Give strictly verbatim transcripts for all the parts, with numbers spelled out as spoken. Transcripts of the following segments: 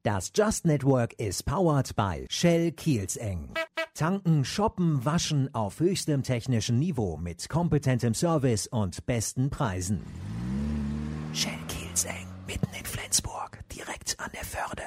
Das Just Network is powered by Shell Kielzeng. Tanken, shoppen, waschen auf höchstem technischen Niveau mit kompetentem Service und besten Preisen. Shell Kielzeng, mitten in Flensburg, direkt an der Förde.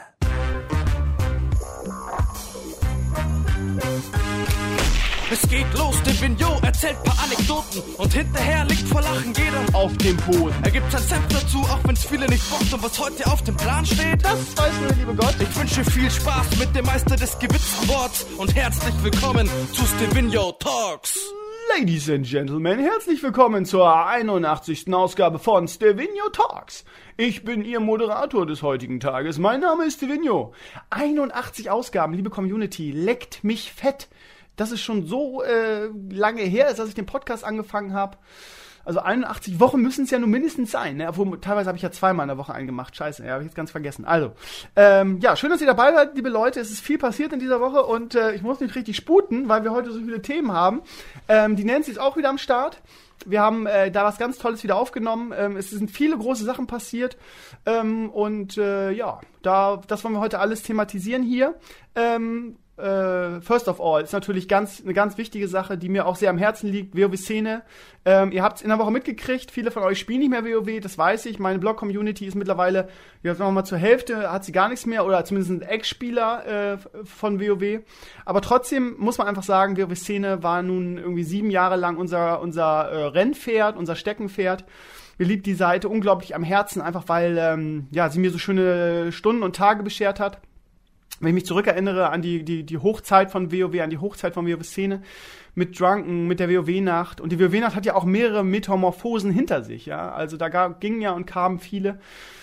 Es geht los, der Vignot erzählt paar Anekdoten und hinterher liegt vor Lachen jeder auf dem Boden. Er gibt sein Senf dazu, auch wenn's viele nicht bockt. Und was heute auf dem Plan steht, das weiß nur der liebe Gott. Ich wünsche viel Spaß mit dem Meister des gewitzten Worts und herzlich willkommen zu Stevino Talks. Ladies and Gentlemen, herzlich willkommen zur einundachtzigsten Ausgabe von Stevino Talks. Ich bin Ihr Moderator des heutigen Tages. Mein Name ist Stevino. einundachtzig Ausgaben, liebe Community, leckt mich fett. Das ist schon so äh, lange her, als ich den Podcast angefangen habe. Also einundachtzig Wochen müssen es ja nur mindestens sein. Ne? Obwohl, teilweise habe ich ja zweimal in der Woche eingemacht. Scheiße, ja, habe ich jetzt ganz vergessen. Also, ähm, ja, schön, dass ihr dabei seid, liebe Leute. Es ist viel passiert in dieser Woche und äh, ich muss nicht richtig sputen, weil wir heute so viele Themen haben. Ähm, die Nancy ist auch wieder am Start. Wir haben äh, da was ganz Tolles wieder aufgenommen. Ähm, es sind viele große Sachen passiert. Ähm, und äh, ja, da, das wollen wir heute alles thematisieren hier. Ähm, Uh, first of all, ist natürlich ganz eine ganz wichtige Sache, die mir auch sehr am Herzen liegt, WoW-Szene. Ähm, ihr habt es in der Woche mitgekriegt, viele von euch spielen nicht mehr WoW, das weiß ich. Meine Blog-Community ist mittlerweile, ja, sagen wir mal, zur Hälfte hat sie gar nichts mehr oder zumindest ein Ex-Spieler äh, von WoW. Aber trotzdem muss man einfach sagen, WoW-Szene war nun irgendwie sieben Jahre lang unser, unser äh, Rennpferd, unser Steckenpferd. Mir liegt die Seite unglaublich am Herzen, einfach weil ähm, ja, sie mir so schöne Stunden und Tage beschert hat. Wenn ich mich zurückerinnere an die, die, die Hochzeit von WoW, an die Hochzeit von WoW-Szene mit Drunken, mit der WoW-Nacht. Und die WoW-Nacht hat ja auch mehrere Metamorphosen hinter sich, ja. Also da gab, gingen ja und kamen viele.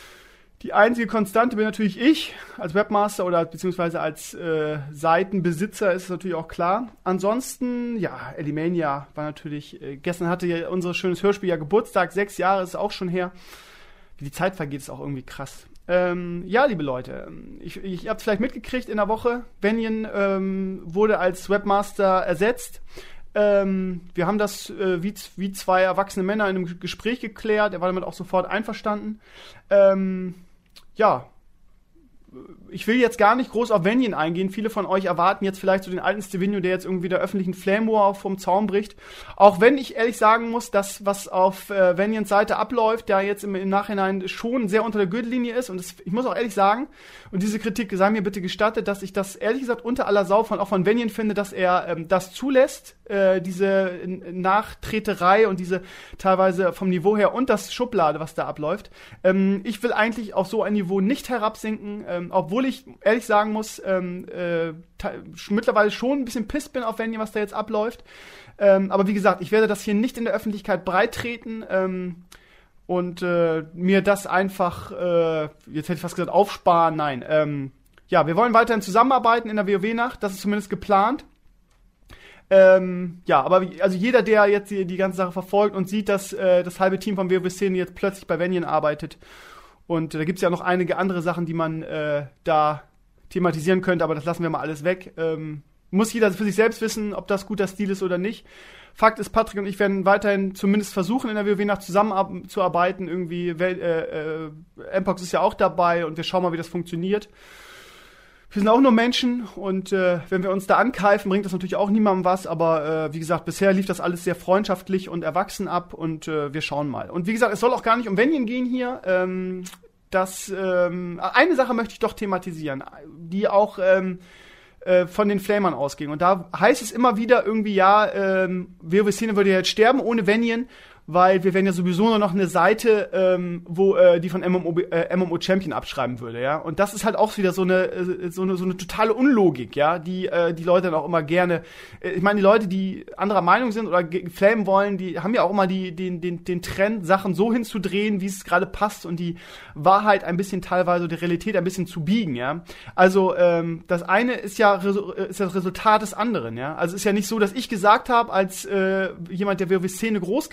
Die einzige Konstante bin natürlich ich, als Webmaster oder beziehungsweise als äh, Seitenbesitzer, ist es natürlich auch klar. Ansonsten, ja, Elimania war natürlich, äh, gestern hatte ja unser schönes Hörspiel ja Geburtstag, sechs Jahre ist auch schon her. Wie die Zeit vergeht, ist auch irgendwie krass. Ähm, ja, liebe Leute, ich, ich hab's vielleicht mitgekriegt in der Woche. Venjen ähm, wurde als Webmaster ersetzt. Ähm, wir haben das äh, wie, wie zwei erwachsene Männer in einem Gespräch geklärt. Er war damit auch sofort einverstanden. Ähm, ja, ich will jetzt gar nicht groß auf Venjen eingehen. Viele von euch erwarten jetzt vielleicht so den alten Stevino, der jetzt irgendwie der öffentlichen Flame War vom Zaun bricht. Auch wenn ich ehrlich sagen muss, dass was auf äh, Venjens Seite abläuft, der jetzt im, im Nachhinein schon sehr unter der Gürtellinie ist. Und das, ich muss auch ehrlich sagen, und diese Kritik sei mir bitte gestattet, dass ich das ehrlich gesagt unter aller Sau von auch von Venjen finde, dass er ähm, das zulässt, äh, diese Nachtreterei und diese teilweise vom Niveau her und das Schublade, was da abläuft. Ähm, ich will eigentlich auf so ein Niveau nicht herabsinken, ähm, obwohl ich ehrlich sagen muss, ähm, äh, t- mittlerweile schon ein bisschen pisst bin auf Venjen, was da jetzt abläuft. Ähm, aber wie gesagt, ich werde das hier nicht in der Öffentlichkeit breit treten ähm, und äh, mir das einfach, äh, jetzt hätte ich fast gesagt, aufsparen. Nein, ähm, ja, wir wollen weiterhin zusammenarbeiten in der WoW-Nacht, das ist zumindest geplant. Ähm, ja, aber wie, also jeder, der jetzt die, die ganze Sache verfolgt und sieht, dass äh, das halbe Team von WoW-Szene jetzt plötzlich bei Venjen arbeitet, und äh, da gibt's ja noch einige andere Sachen, die man äh, da thematisieren könnte, aber das lassen wir mal alles weg. Ähm, muss jeder für sich selbst wissen, ob das guter Stil ist oder nicht. Fakt ist, Patrick und ich werden weiterhin zumindest versuchen, in der WoW-Nacht zusammenzuarbeiten. Irgendwie, äh, äh, Mpox ist ja auch dabei und wir schauen mal, wie das funktioniert. Wir sind auch nur Menschen und äh, wenn wir uns da ankeifen, bringt das natürlich auch niemandem was, aber äh, wie gesagt, bisher lief das alles sehr freundschaftlich und erwachsen ab und äh, wir schauen mal. Und wie gesagt, es soll auch gar nicht um Venjen gehen hier. Ähm, das, ähm, eine Sache möchte ich doch thematisieren, die auch ähm, äh, von den Flamern ausging. Und da heißt es immer wieder irgendwie, ja, ähm, WoW-Szene würde ja jetzt sterben ohne Venjen, weil wir wären ja sowieso nur noch eine Seite, ähm, wo äh, die von M M O, äh, M M O Champion abschreiben würde, ja. Und das ist halt auch wieder so eine äh, so eine so eine totale Unlogik, ja, die äh, die Leute dann auch immer gerne. Äh, ich meine, die Leute, die anderer Meinung sind oder ge- flamen wollen, die haben ja auch immer die den den den Trend, Sachen so hinzudrehen, wie es gerade passt und die Wahrheit ein bisschen teilweise die Realität ein bisschen zu biegen, ja. Also ähm, das eine ist ja Resu- ist das Resultat des anderen, ja. Also es ist ja nicht so, dass ich gesagt habe, als äh, jemand, der WoW-Szene groß gemacht hat,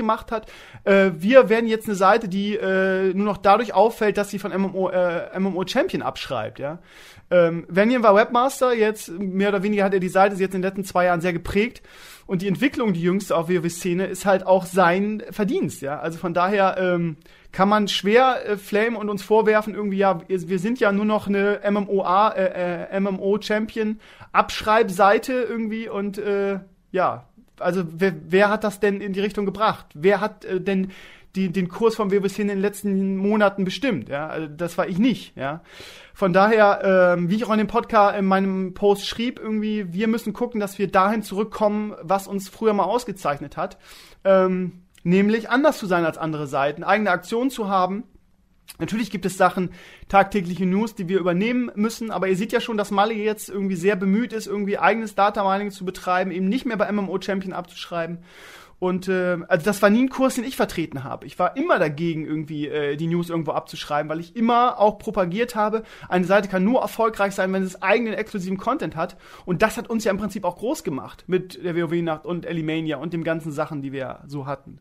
hat. Äh, wir werden jetzt eine Seite, die äh, nur noch dadurch auffällt, dass sie von M M O, äh, M M O Champion abschreibt, ja. Ähm, Vanian war Webmaster, jetzt mehr oder weniger hat er die Seite jetzt in den letzten zwei Jahren sehr geprägt. Und die Entwicklung, die jüngste auf WoW-Szene, ist halt auch sein Verdienst, ja. Also von daher ähm, kann man schwer äh, Flame und uns vorwerfen, irgendwie, ja, wir sind ja nur noch eine M M O A, äh, äh, M M O-Champion-Abschreibseite irgendwie und äh, ja, also wer, wer hat das denn in die Richtung gebracht? Wer hat äh, denn die, den Kurs von WoW-Szene in den letzten Monaten bestimmt? Ja, also das war ich nicht, ja. Von daher, ähm, wie ich auch in dem Podcast, in meinem Post schrieb, irgendwie, wir müssen gucken, dass wir dahin zurückkommen, was uns früher mal ausgezeichnet hat. Ähm, nämlich anders zu sein als andere Seiten, eigene Aktionen zu haben. Natürlich gibt es Sachen, tagtägliche News, die wir übernehmen müssen, aber ihr seht ja schon, dass Malle jetzt irgendwie sehr bemüht ist, irgendwie eigenes Data Mining zu betreiben, eben nicht mehr bei M M O Champion abzuschreiben. Und äh, also das war nie ein Kurs, den ich vertreten habe. Ich war immer dagegen, irgendwie äh, die News irgendwo abzuschreiben, weil ich immer auch propagiert habe, eine Seite kann nur erfolgreich sein, wenn es eigenen exklusiven Content hat. Und das hat uns ja im Prinzip auch groß gemacht mit der WoW-Nacht und Elimania und den ganzen Sachen, die wir so hatten.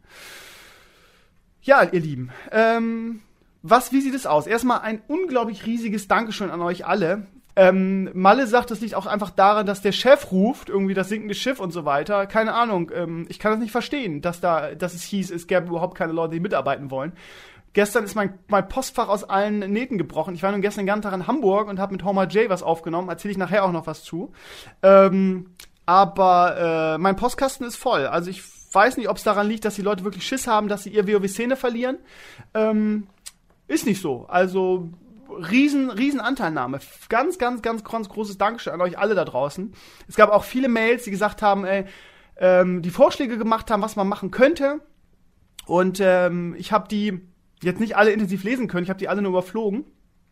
Ja, ihr Lieben, ähm, was, wie sieht es aus? Erstmal ein unglaublich riesiges Dankeschön an euch alle. Ähm, Malle sagt, das liegt auch einfach daran, dass der Chef ruft, irgendwie das sinkende Schiff und so weiter. Keine Ahnung, ähm, ich kann das nicht verstehen, dass da, dass es hieß, es gäbe überhaupt keine Leute, die mitarbeiten wollen. Gestern ist mein, mein Postfach aus allen Nähten gebrochen. Ich war nun gestern den ganzen Tag in Hamburg und habe mit Homer J was aufgenommen. Erzähle ich nachher auch noch was zu. Ähm, aber äh, mein Postkasten ist voll. Also ich weiß nicht, ob es daran liegt, dass die Leute wirklich Schiss haben, dass sie ihr WoW-Szene verlieren. Ähm, ist nicht so. Also Riesen, riesen Anteilnahme. Ganz, ganz, ganz, ganz großes Dankeschön an euch alle da draußen. Es gab auch viele Mails, die gesagt haben, ey, ähm, die Vorschläge gemacht haben, was man machen könnte. Und ähm, ich habe die jetzt nicht alle intensiv lesen können. Ich habe die alle nur überflogen.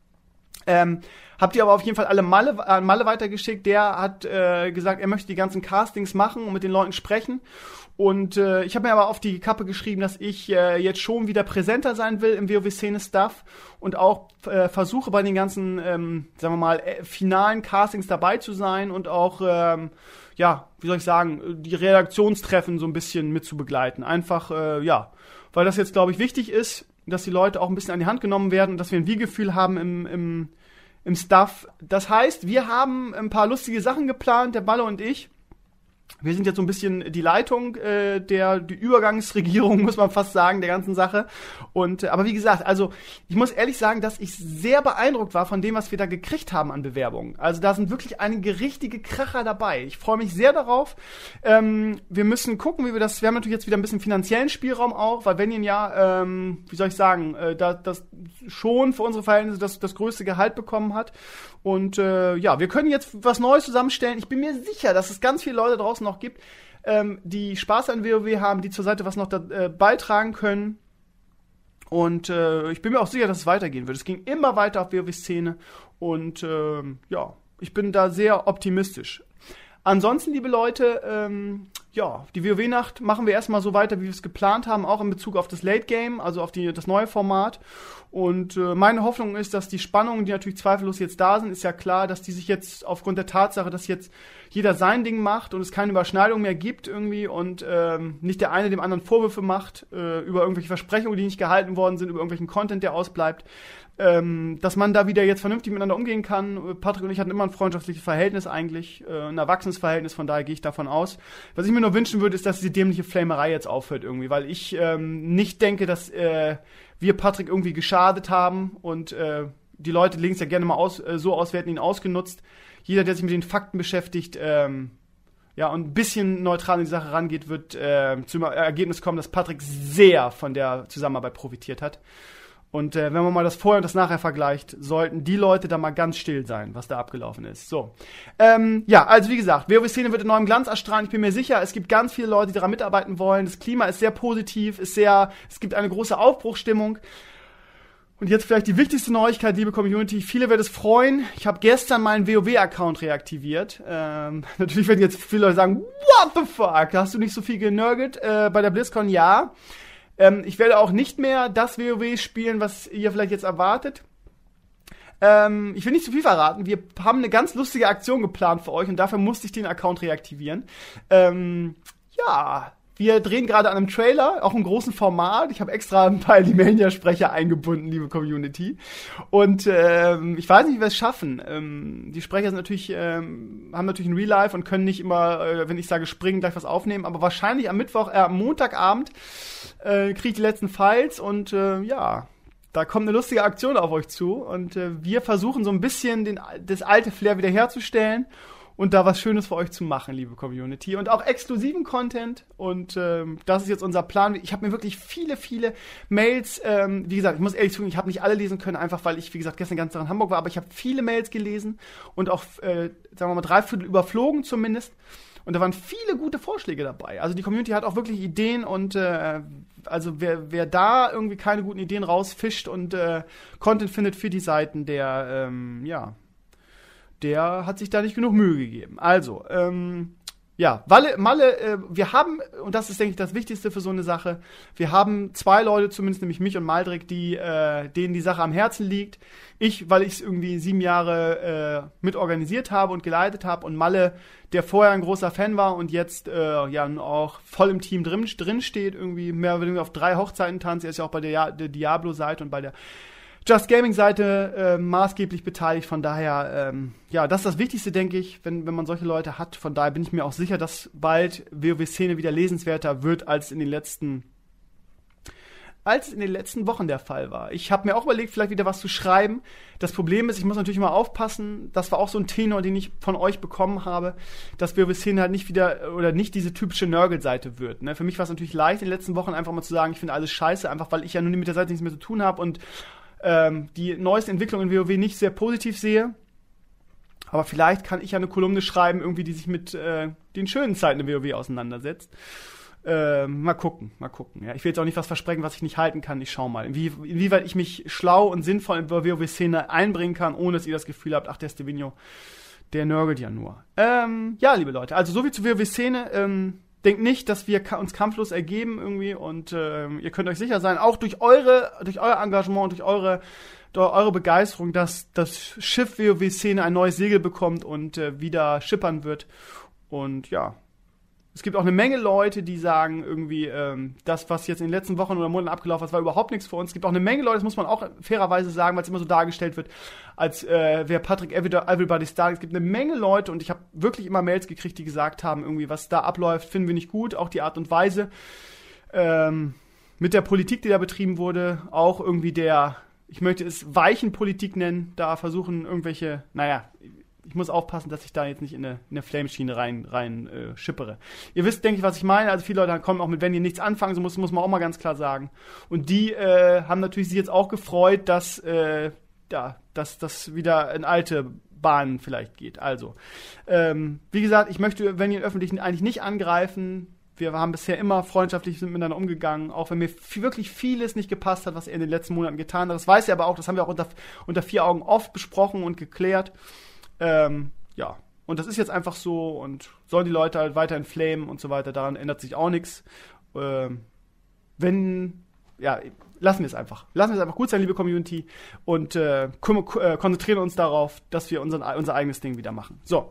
Ähm, hab die aber auf jeden Fall alle Malle, an Malle weitergeschickt. Der hat äh, gesagt, er möchte die ganzen Castings machen und mit den Leuten sprechen. Und äh, ich habe mir aber auf die Kappe geschrieben, dass ich äh, jetzt schon wieder präsenter sein will im WoW-Szene-Stuff und auch äh, versuche bei den ganzen, ähm, sagen wir mal, äh, finalen Castings dabei zu sein und auch, ähm, ja, wie soll ich sagen, die Redaktionstreffen so ein bisschen mit zu begleiten. Einfach, äh, ja, weil das jetzt, glaube ich, wichtig ist, dass die Leute auch ein bisschen an die Hand genommen werden und dass wir ein Wie-Gefühl haben im, im, im Stuff. Das heißt, wir haben ein paar lustige Sachen geplant, der Balle und ich. Wir sind jetzt so ein bisschen die Leitung äh, der die Übergangsregierung, muss man fast sagen, der ganzen Sache. Und äh, aber wie gesagt, also ich muss ehrlich sagen, dass ich sehr beeindruckt war von dem, was wir da gekriegt haben an Bewerbungen. Also da sind wirklich einige richtige Kracher dabei. Ich freue mich sehr darauf. Ähm, wir müssen gucken, wie wir das. Wir haben natürlich jetzt wieder ein bisschen finanziellen Spielraum auch, weil Vanian ja, ähm, wie soll ich sagen, äh, da, das schon für unsere Verhältnisse das, das größte Gehalt bekommen hat. Und äh, ja, wir können jetzt was Neues zusammenstellen. Ich bin mir sicher, dass es ganz viele Leute draußen noch gibt, ähm, die Spaß an WoW haben, die zur Seite was noch da, äh, beitragen können. Und äh, ich bin mir auch sicher, dass es weitergehen wird. Es ging immer weiter auf WoW-Szene und äh, ja, ich bin da sehr optimistisch. Ansonsten, liebe Leute, ähm, ja, die WoW-Nacht machen wir erstmal so weiter, wie wir es geplant haben, auch in Bezug auf das Late Game, also auf die, das neue Format. Und äh, meine Hoffnung ist, dass die Spannungen, die natürlich zweifellos jetzt da sind, ist ja klar, dass die sich jetzt aufgrund der Tatsache, dass jetzt jeder sein Ding macht und es keine Überschneidung mehr gibt irgendwie und ähm, nicht der eine dem anderen Vorwürfe macht äh, über irgendwelche Versprechungen, die nicht gehalten worden sind, über irgendwelchen Content, der ausbleibt, ähm, dass man da wieder jetzt vernünftig miteinander umgehen kann. Patrick und ich hatten immer ein freundschaftliches Verhältnis eigentlich, äh, ein erwachsenes Verhältnis, von daher gehe ich davon aus. Was ich mir nur wünschen würde, ist, dass diese dämliche Flamerei jetzt aufhört irgendwie, weil ich ähm, nicht denke, dass äh, wir Patrick irgendwie geschadet haben und äh, die Leute legen es ja gerne mal aus, äh, so aus, wir hätten ihn ausgenutzt. Jeder, der sich mit den Fakten beschäftigt, ähm, ja, und ein bisschen neutral in die Sache rangeht, wird äh, zum Ergebnis kommen, dass Patrick sehr von der Zusammenarbeit profitiert hat. Und äh, wenn man mal das Vorher und das Nachher vergleicht, sollten die Leute da mal ganz still sein, was da abgelaufen ist. So, ähm, ja, also wie gesagt, WoW-Szene wird in neuem Glanz erstrahlen. Ich bin mir sicher, es gibt ganz viele Leute, die daran mitarbeiten wollen. Das Klima ist sehr positiv, ist sehr, es gibt eine große Aufbruchsstimmung. Und jetzt vielleicht die wichtigste Neuigkeit, liebe Community. Viele werden es freuen. Ich habe gestern meinen WoW-Account reaktiviert. Ähm, natürlich werden jetzt viele Leute sagen, what the fuck? Hast du nicht so viel genörgelt? Äh, bei der BlizzCon ja. Ähm, ich werde auch nicht mehr das WoW spielen, was ihr vielleicht jetzt erwartet. Ähm, ich will nicht zu viel verraten. Wir haben eine ganz lustige Aktion geplant für euch und dafür musste ich den Account reaktivieren. Ähm, ja, Wir drehen gerade an einem Trailer, auch im großen Format. Ich habe extra ein paar Alimania-Sprecher eingebunden, liebe Community. Und ähm, ich weiß nicht, wie wir es schaffen. Ähm, die Sprecher sind natürlich, ähm, haben natürlich ein Real Life und können nicht immer, äh, wenn ich sage springen, gleich was aufnehmen. Aber wahrscheinlich am Mittwoch, äh, am Montagabend äh, kriege ich die letzten Files und äh, ja, da kommt eine lustige Aktion auf euch zu. Und äh, wir versuchen so ein bisschen den, das alte Flair wiederherzustellen. Und da was Schönes für euch zu machen, liebe Community. Und auch exklusiven Content. Und ähm, das ist jetzt unser Plan. Ich habe mir wirklich viele, viele Mails, ähm, wie gesagt, ich muss ehrlich sagen, ich habe nicht alle lesen können, einfach weil ich, wie gesagt, gestern ganz Tag in Hamburg war. Aber ich habe viele Mails gelesen und auch, äh, sagen wir mal, drei Viertel überflogen zumindest. Und da waren viele gute Vorschläge dabei. Also die Community hat auch wirklich Ideen. Und äh, also wer, wer da irgendwie keine guten Ideen rausfischt und äh, Content findet für die Seiten, der, ähm, ja... der hat sich da nicht genug Mühe gegeben. Also, ähm, ja, Malle, Malle äh, wir haben, und das ist, denke ich, das Wichtigste für so eine Sache, wir haben zwei Leute, zumindest nämlich mich und Maldrik, die, äh, denen die Sache am Herzen liegt. Ich, weil ich es irgendwie sieben Jahre äh, mit organisiert habe und geleitet habe, und Malle, der vorher ein großer Fan war und jetzt äh, ja auch voll im Team drin, drin steht, irgendwie mehr oder weniger auf drei Hochzeiten tanzt. Er ist ja auch bei der, der Diablo-Seite und bei der Just Gaming-Seite äh, maßgeblich beteiligt, von daher, ähm, ja, das ist das Wichtigste, denke ich, wenn, wenn man solche Leute hat. Von daher bin ich mir auch sicher, dass bald WoW-Szene wieder lesenswerter wird, als in den letzten als in den letzten Wochen der Fall war. Ich habe mir auch überlegt, vielleicht wieder was zu schreiben. Das Problem ist, ich muss natürlich mal aufpassen, das war auch so ein Tenor, den ich von euch bekommen habe, dass WoW-Szene halt nicht wieder, oder nicht diese typische Nörgel-Seite wird. Ne? Für mich war es natürlich leicht, in den letzten Wochen einfach mal zu sagen, ich finde alles scheiße, einfach weil ich ja nun mit der Seite nichts mehr zu tun habe und ähm, die neuesten Entwicklungen in WoW nicht sehr positiv sehe. Aber vielleicht kann ich ja eine Kolumne schreiben, irgendwie, die sich mit äh, den schönen Zeiten in WoW auseinandersetzt. Äh, mal gucken, mal gucken. Ja. Ich will jetzt auch nicht was versprechen, was ich nicht halten kann. Ich schau mal, Inwie- inwieweit ich mich schlau und sinnvoll in der WoW-Szene einbringen kann, ohne dass ihr das Gefühl habt, ach, der Stevino, der nörgelt ja nur. Ähm, ja, liebe Leute, also so viel zur WoW-Szene. Ähm, denkt nicht, dass wir ka- uns kampflos ergeben irgendwie, und ähm, ihr könnt euch sicher sein, auch durch eure, durch euer Engagement und durch eure, durch eure Begeisterung, dass das Schiff WoW-Szene ein neues Segel bekommt und äh, wieder schippern wird. Und ja, es gibt auch eine Menge Leute, die sagen irgendwie, ähm, das, was jetzt in den letzten Wochen oder Monaten abgelaufen ist, war überhaupt nichts für uns. Es gibt auch eine Menge Leute, das muss man auch fairerweise sagen, weil es immer so dargestellt wird, als äh, wäre Patrick Everybody's Darling. Es gibt eine Menge Leute, und ich habe wirklich immer Mails gekriegt, die gesagt haben, irgendwie, was da abläuft, finden wir nicht gut. Auch die Art und Weise ähm, mit der Politik, die da betrieben wurde, auch irgendwie der, ich möchte es weichen Politik nennen, da versuchen irgendwelche, naja, ich muss aufpassen, dass ich da jetzt nicht in eine, in eine Flameschiene rein, rein äh, schippere. Ihr wisst, denke ich, was ich meine. Also viele Leute kommen auch mit, wenn ihr nichts anfangen, so muss, muss man auch mal ganz klar sagen. Und die äh, haben natürlich sich jetzt auch gefreut, dass äh, ja, dass das wieder in alte Bahnen vielleicht geht. Also, ähm, wie gesagt, ich möchte, wenn ihr im Öffentlichen eigentlich nicht angreifen. Wir haben bisher immer freundschaftlich miteinander umgegangen, auch wenn mir f- wirklich vieles nicht gepasst hat, was er in den letzten Monaten getan hat. Das weiß er aber auch, das haben wir auch unter, unter vier Augen oft besprochen und geklärt. Ähm, ja, und das ist jetzt einfach so, und sollen die Leute halt weiterhin flamen und so weiter, daran ändert sich auch nichts. Ähm, wenn, ja, lassen wir es einfach. Lassen wir es einfach gut sein, liebe Community, und äh, kum- äh, konzentrieren uns darauf, dass wir unseren, unser eigenes Ding wieder machen. So.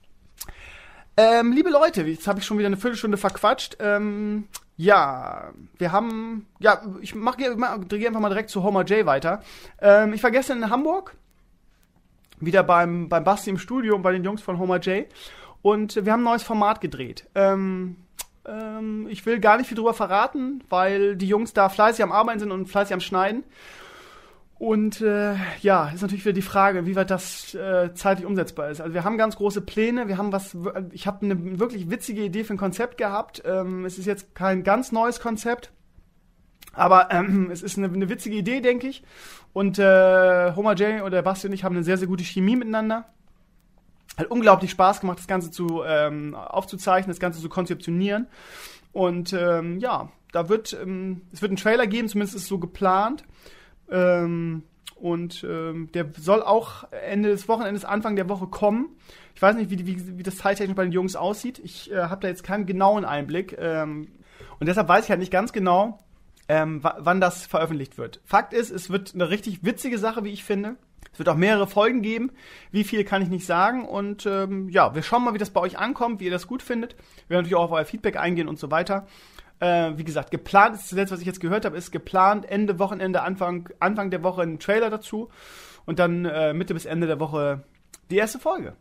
Ähm, liebe Leute, jetzt habe ich schon wieder eine Viertelstunde verquatscht. Ähm, ja, wir haben, ja, ich mache mach, drehe einfach mal direkt zu Homer J weiter. Ähm, ich war gestern in Hamburg, wieder beim, beim Basti im Studio und bei den Jungs von Homer J. Und wir haben ein neues Format gedreht. Ähm, ähm, ich will gar nicht viel drüber verraten, weil die Jungs da fleißig am Arbeiten sind und fleißig am Schneiden. Und äh, ja, ist natürlich wieder die Frage, wie weit das äh, zeitlich umsetzbar ist. Also wir haben ganz große Pläne. Wir haben was, ich habe eine wirklich witzige Idee für ein Konzept gehabt. Ähm, es ist jetzt kein ganz neues Konzept, aber ähm, es ist eine, eine witzige Idee, denke ich. Und äh, Homer J oder Basti und ich haben eine sehr, sehr gute Chemie miteinander. Hat unglaublich Spaß gemacht, das Ganze zu ähm, aufzuzeichnen, das Ganze zu konzeptionieren. Und ähm, ja, da wird ähm, es wird einen Trailer geben, zumindest ist es so geplant. Ähm, und ähm, der soll auch Ende des Wochenendes, Anfang der Woche kommen. Ich weiß nicht, wie, wie, wie das zeittechnisch bei den Jungs aussieht. Ich äh, habe da jetzt keinen genauen Einblick. Ähm, und deshalb weiß ich halt nicht ganz genau, Ähm, w- wann das veröffentlicht wird. Fakt ist, es wird eine richtig witzige Sache, wie ich finde. Es wird auch mehrere Folgen geben. Wie viel kann ich nicht sagen. Und ähm, ja, wir schauen mal, wie das bei euch ankommt, wie ihr das gut findet. Wir werden natürlich auch auf euer Feedback eingehen und so weiter. Äh, wie gesagt, geplant ist das letzte, was ich jetzt gehört habe, ist geplant Ende Wochenende, Anfang, Anfang der Woche ein Trailer dazu. Und dann äh, Mitte bis Ende der Woche die erste Folge.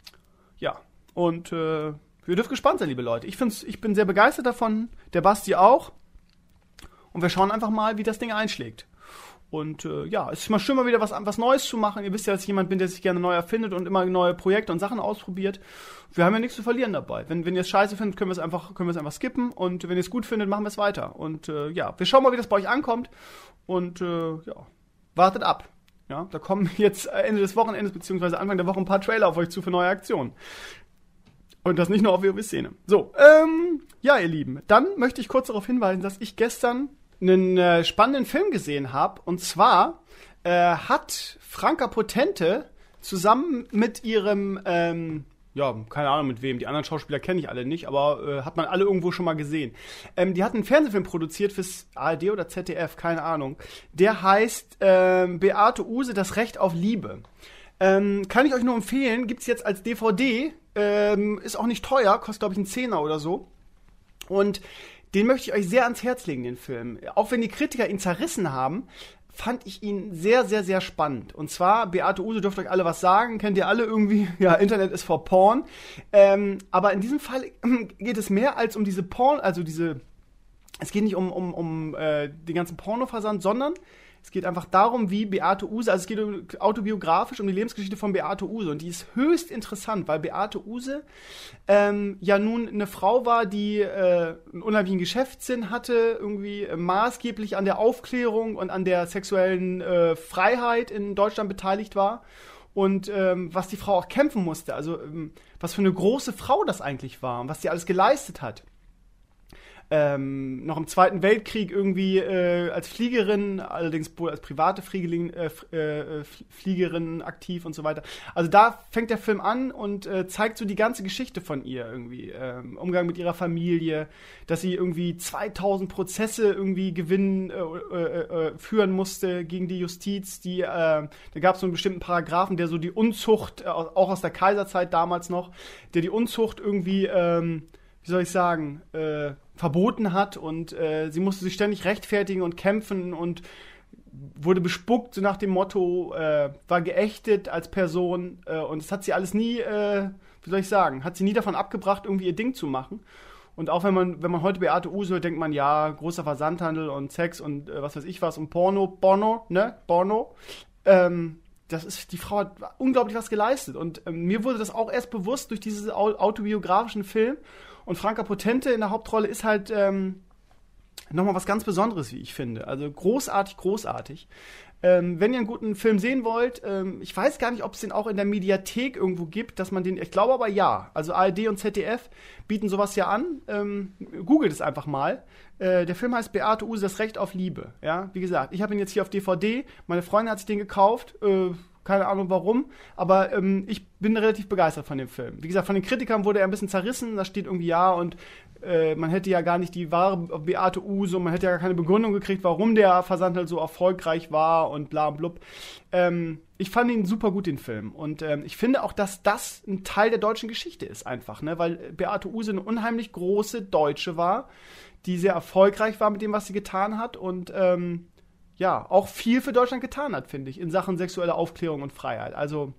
Ja, und äh, ihr dürft gespannt sein, liebe Leute. Ich, find's, ich bin sehr begeistert davon, der Basti auch. Und wir schauen einfach mal, wie das Ding einschlägt. Und äh, ja, es ist mal schön, mal wieder was, was Neues zu machen. Ihr wisst ja, dass ich jemand bin, der sich gerne neu erfindet und immer neue Projekte und Sachen ausprobiert. Wir haben ja nichts zu verlieren dabei. Wenn, wenn ihr es scheiße findet, können wir es einfach, können wir es einfach skippen. Und wenn ihr es gut findet, machen wir es weiter. Und äh, ja, wir schauen mal, wie das bei euch ankommt. Und äh, ja, wartet ab. Ja, da kommen jetzt Ende des Wochenendes beziehungsweise Anfang der Woche ein paar Trailer auf euch zu für neue Aktionen. Und das nicht nur auf WoW-Szene. So, ähm, ja, ihr Lieben, dann möchte ich kurz darauf hinweisen, dass ich gestern einen äh, spannenden Film gesehen habe. Und zwar äh, hat Franka Potente zusammen mit ihrem, ähm, ja, keine Ahnung mit wem, die anderen Schauspieler kenne ich alle nicht, aber äh, hat man alle irgendwo schon mal gesehen. Ähm, die hat einen Fernsehfilm produziert fürs A R D oder Z D F, keine Ahnung. Der heißt ähm, Beate Uhse, das Recht auf Liebe. Ähm, kann ich euch nur empfehlen, gibt's jetzt als D V D, ähm, ist auch nicht teuer, kostet glaube ich einen Zehner oder so. Und den möchte ich euch sehr ans Herz legen, den Film. Auch wenn die Kritiker ihn zerrissen haben, fand ich ihn sehr, sehr, sehr spannend. Und zwar, Beate Uhse dürft euch alle was sagen, kennt ihr alle irgendwie, ja, Internet ist for Porn. Ähm, aber in diesem Fall geht es mehr als um diese Porn, also diese, es geht nicht um, um, um äh, den ganzen Pornoversand, sondern es geht einfach darum, wie Beate Uhse, also es geht um, autobiografisch um die Lebensgeschichte von Beate Uhse. Und die ist höchst interessant, weil Beate Uhse ähm, ja nun eine Frau war, die äh, einen unheimlichen Geschäftssinn hatte, irgendwie äh, maßgeblich an der Aufklärung und an der sexuellen äh, Freiheit in Deutschland beteiligt war. Und ähm, was die Frau auch kämpfen musste, also ähm, was für eine große Frau das eigentlich war und was sie alles geleistet hat. Ähm, noch im Zweiten Weltkrieg irgendwie äh, als Fliegerin, allerdings wohl als private Fliegerin, äh, äh, Fliegerin aktiv und so weiter. Also da fängt der Film an und äh, zeigt so die ganze Geschichte von ihr irgendwie. Ähm, Umgang mit ihrer Familie, dass sie irgendwie zweitausend Prozesse irgendwie gewinnen, äh, äh, äh, führen musste gegen die Justiz. Die, äh, da gab es so einen bestimmten Paragraphen, der so die Unzucht, äh, auch aus der Kaiserzeit damals noch, der die Unzucht irgendwie, ähm, wie soll ich sagen, äh, verboten hat und äh, sie musste sich ständig rechtfertigen und kämpfen und wurde bespuckt, so nach dem Motto, äh, war geächtet als Person äh, und das hat sie alles nie, äh, wie soll ich sagen, hat sie nie davon abgebracht, irgendwie ihr Ding zu machen. Und auch wenn man, wenn man heute Beate Uhse hört, denkt man, ja, großer Versandhandel und Sex und äh, was weiß ich was und Porno, Porno, ne, Porno. Ähm, das ist, die Frau hat unglaublich was geleistet und ähm, mir wurde das auch erst bewusst durch diesen autobiografischen Film. Und Franka Potente in der Hauptrolle ist halt ähm, nochmal was ganz Besonderes, wie ich finde. Also großartig, großartig. Ähm, wenn ihr einen guten Film sehen wollt, ähm, ich weiß gar nicht, ob es den auch in der Mediathek irgendwo gibt, dass man den, ich glaube aber ja. Also A R D und Z D F bieten sowas ja an. Ähm, googelt es einfach mal. Äh, der Film heißt Beate Uhse, das Recht auf Liebe. Ja, wie gesagt, ich habe ihn jetzt hier auf D V D. Meine Freundin hat sich den gekauft. Äh, Keine Ahnung warum, aber ähm, ich bin relativ begeistert von dem Film. Wie gesagt, von den Kritikern wurde er ein bisschen zerrissen, da steht irgendwie ja und äh, man hätte ja gar nicht die wahre Beate Uhse, man hätte ja gar keine Begründung gekriegt, warum der Versandhandel so erfolgreich war und bla blub. Ähm, ich fand ihn super gut, den Film. Und ähm, ich finde auch, dass das ein Teil der deutschen Geschichte ist einfach, ne? Weil Beate Uhse eine unheimlich große Deutsche war, die sehr erfolgreich war mit dem, was sie getan hat und ähm, ja, auch viel für Deutschland getan hat, finde ich, in Sachen sexuelle Aufklärung und Freiheit. Also,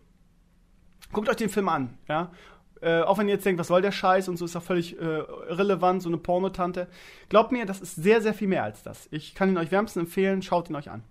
guckt euch den Film an, ja. Äh, auch wenn ihr jetzt denkt, was soll der Scheiß und so, ist doch völlig äh, irrelevant, so eine Pornotante. Glaubt mir, das ist sehr, sehr viel mehr als das. Ich kann ihn euch wärmstens empfehlen, schaut ihn euch an.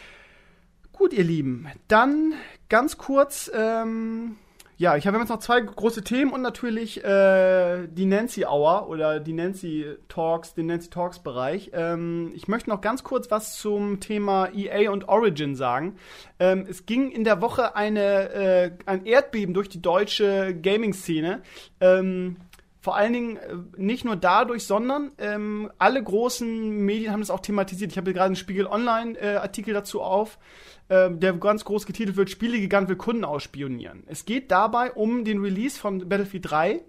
Gut, ihr Lieben, dann ganz kurz, ähm, ja, ich habe jetzt noch zwei große Themen und natürlich äh, die Nancy Hour oder die Nancy Talks, den Nancy Talks Bereich. Ähm, ich möchte noch ganz kurz was zum Thema E A und Origin sagen. Ähm, es ging in der Woche eine, äh, ein Erdbeben durch die deutsche Gaming-Szene. Ähm, Vor allen Dingen äh, nicht nur dadurch, sondern ähm, alle großen Medien haben das auch thematisiert. Ich habe hier gerade einen Spiegel Online-Artikel äh, dazu auf, äh, der ganz groß getitelt wird, Spielegigant will Kunden ausspionieren. Es geht dabei um den Release von Battlefield drei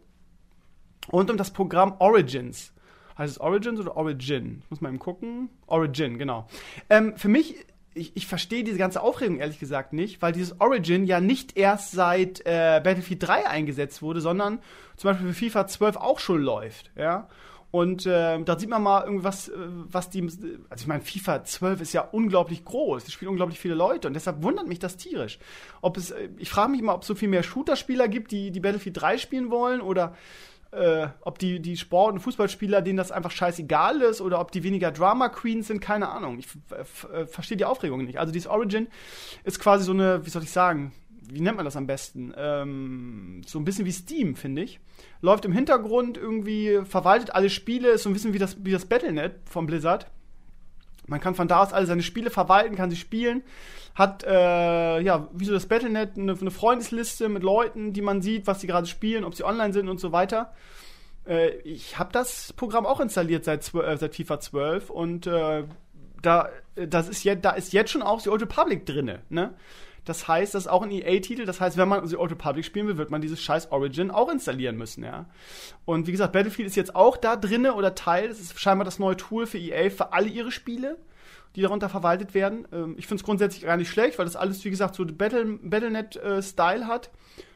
und um das Programm Origins. Heißt es Origins oder Origin? Ich muss mal eben gucken. Origin, genau. Ähm, für mich ich, ich verstehe diese ganze Aufregung ehrlich gesagt nicht, weil dieses Origin ja nicht erst seit äh, Battlefield drei eingesetzt wurde, sondern zum Beispiel für FIFA zwölf auch schon läuft, ja. Und äh, da sieht man mal irgendwas, was die, also ich meine, FIFA zwölf ist ja unglaublich groß, es spielen unglaublich viele Leute und deshalb wundert mich das tierisch. Ob es, ich frage mich mal, ob es so viel mehr Shooter-Spieler gibt, die, die Battlefield drei spielen wollen oder äh, ob die, die Sport- und Fußballspieler, denen das einfach scheißegal ist oder ob die weniger Drama-Queens sind, keine Ahnung. Ich äh, verstehe die Aufregung nicht. Also dieses Origin ist quasi so eine, wie soll ich sagen, wie nennt man das am besten? Ähm, so ein bisschen wie Steam, finde ich. Läuft im Hintergrund irgendwie, verwaltet alle Spiele, ist so ein bisschen wie das, wie das Battle Punkt net von Blizzard. Man kann von da aus alle seine Spiele verwalten, kann sie spielen. Hat, äh, ja, wie so das Battle Punkt net, eine, eine Freundesliste mit Leuten, die man sieht, was sie gerade spielen, ob sie online sind und so weiter. Äh, ich habe das Programm auch installiert seit, äh, seit FIFA zwölf und äh, da, das ist jetzt, da ist jetzt schon auch die Old Republic drinne, ne? Das heißt, das ist auch ein E A-Titel. Das heißt, wenn man The Old Republic spielen will, wird man dieses scheiß Origin auch installieren müssen, ja. Und wie gesagt, Battlefield ist jetzt auch da drinne oder Teil. Das ist scheinbar das neue Tool für E A für alle ihre Spiele, die darunter verwaltet werden. Ähm, ich finde es grundsätzlich gar nicht schlecht, weil das alles, wie gesagt, so Battle, Battle Punkt net-Style hat.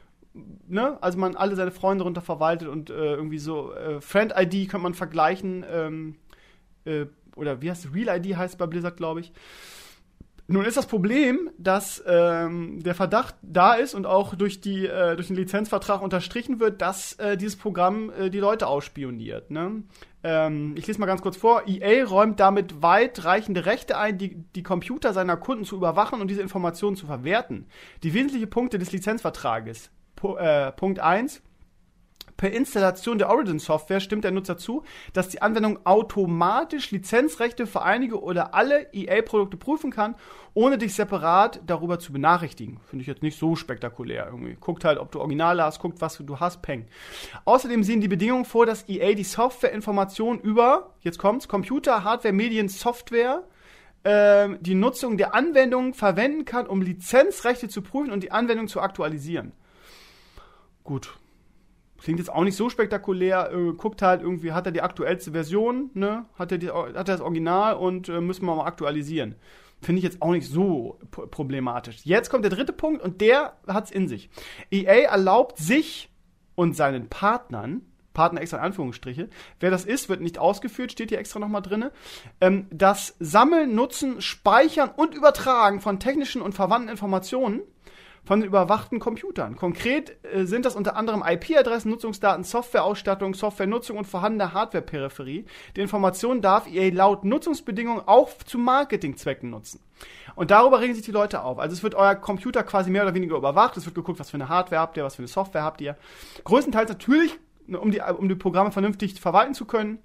Ne? Also man alle seine Freunde darunter verwaltet und äh, irgendwie so äh, Friend-I D kann man vergleichen. Ähm, äh, oder wie heißt es? Real-I D heißt es bei Blizzard, glaube ich. Nun ist das Problem, dass ähm, der Verdacht da ist und auch durch, die, äh, durch den Lizenzvertrag unterstrichen wird, dass äh, dieses Programm äh, die Leute ausspioniert. Ne? Ähm, ich lese mal ganz kurz vor. E A räumt damit weitreichende Rechte ein, die, die Computer seiner Kunden zu überwachen und diese Informationen zu verwerten. Die wesentlichen Punkte des Lizenzvertrages. Po, äh, Punkt eins. Per Installation der Origin-Software stimmt der Nutzer zu, dass die Anwendung automatisch Lizenzrechte für einige oder alle E A-Produkte prüfen kann, ohne dich separat darüber zu benachrichtigen. Finde ich jetzt nicht so spektakulär irgendwie. Guckt halt, ob du Originale hast, guckt, was du hast, peng. Außerdem sehen die Bedingungen vor, dass E A die Softwareinformationen über, jetzt kommt's, Computer, Hardware, Medien, Software, äh, die Nutzung der Anwendung verwenden kann, um Lizenzrechte zu prüfen und die Anwendung zu aktualisieren. Gut. Klingt jetzt auch nicht so spektakulär, äh, guckt halt irgendwie, hat er die aktuellste Version, ne? Hat er, die, hat er das Original und äh, müssen wir mal aktualisieren. Finde ich jetzt auch nicht so p- problematisch. Jetzt kommt der dritte Punkt und der hat's in sich. E A erlaubt sich und seinen Partnern, Partner extra in Anführungsstriche, wer das ist, wird nicht ausgeführt, steht hier extra nochmal drin, ähm, das Sammeln, Nutzen, Speichern und Übertragen von technischen und verwandten Informationen von den überwachten Computern. Konkret äh, sind das unter anderem I P-Adressen, Nutzungsdaten, Softwareausstattung, Softwarenutzung und vorhandene Hardware-Peripherie. Die Information darf E A laut Nutzungsbedingungen auch zu Marketingzwecken nutzen. Und darüber regen sich die Leute auf. Also es wird euer Computer quasi mehr oder weniger überwacht. Es wird geguckt, was für eine Hardware habt ihr, was für eine Software habt ihr. Größtenteils natürlich, um die, um die Programme vernünftig verwalten zu können,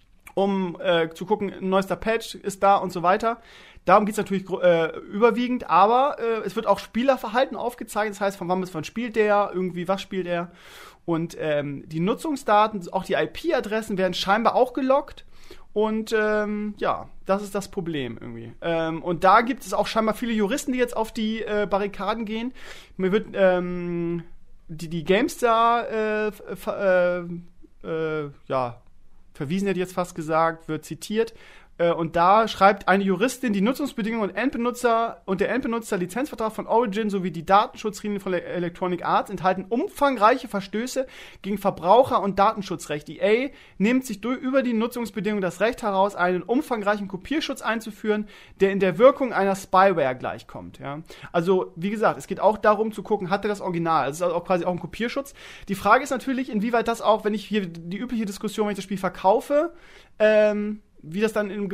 um äh, zu gucken, ein neuester Patch ist da und so weiter. Darum geht es natürlich äh, überwiegend, aber äh, es wird auch Spielerverhalten aufgezeigt. Das heißt, von wann bis wann spielt der, irgendwie was spielt er. Und ähm, die Nutzungsdaten, auch die I P-Adressen werden scheinbar auch gelockt. Und ähm, ja, das ist das Problem irgendwie. Ähm, und da gibt es auch scheinbar viele Juristen, die jetzt auf die äh, Barrikaden gehen. Mir wird ähm, die, die GameStar äh, äh, äh, ja, verwiesen, hätte ich jetzt fast gesagt, wird zitiert. Und da schreibt eine Juristin, die Nutzungsbedingungen und Endbenutzer und der Endbenutzer-Lizenzvertrag von Origin sowie die Datenschutzrichtlinien von Electronic Arts enthalten umfangreiche Verstöße gegen Verbraucher- und Datenschutzrecht. E A nimmt sich durch, über die Nutzungsbedingungen das Recht heraus, einen umfangreichen Kopierschutz einzuführen, der in der Wirkung einer Spyware gleichkommt. Ja? Also, wie gesagt, es geht auch darum zu gucken, hat er das Original? Also, es ist also auch quasi auch ein Kopierschutz. Die Frage ist natürlich, inwieweit das auch, wenn ich hier die übliche Diskussion, wenn ich das Spiel verkaufe, ähm, wie das dann im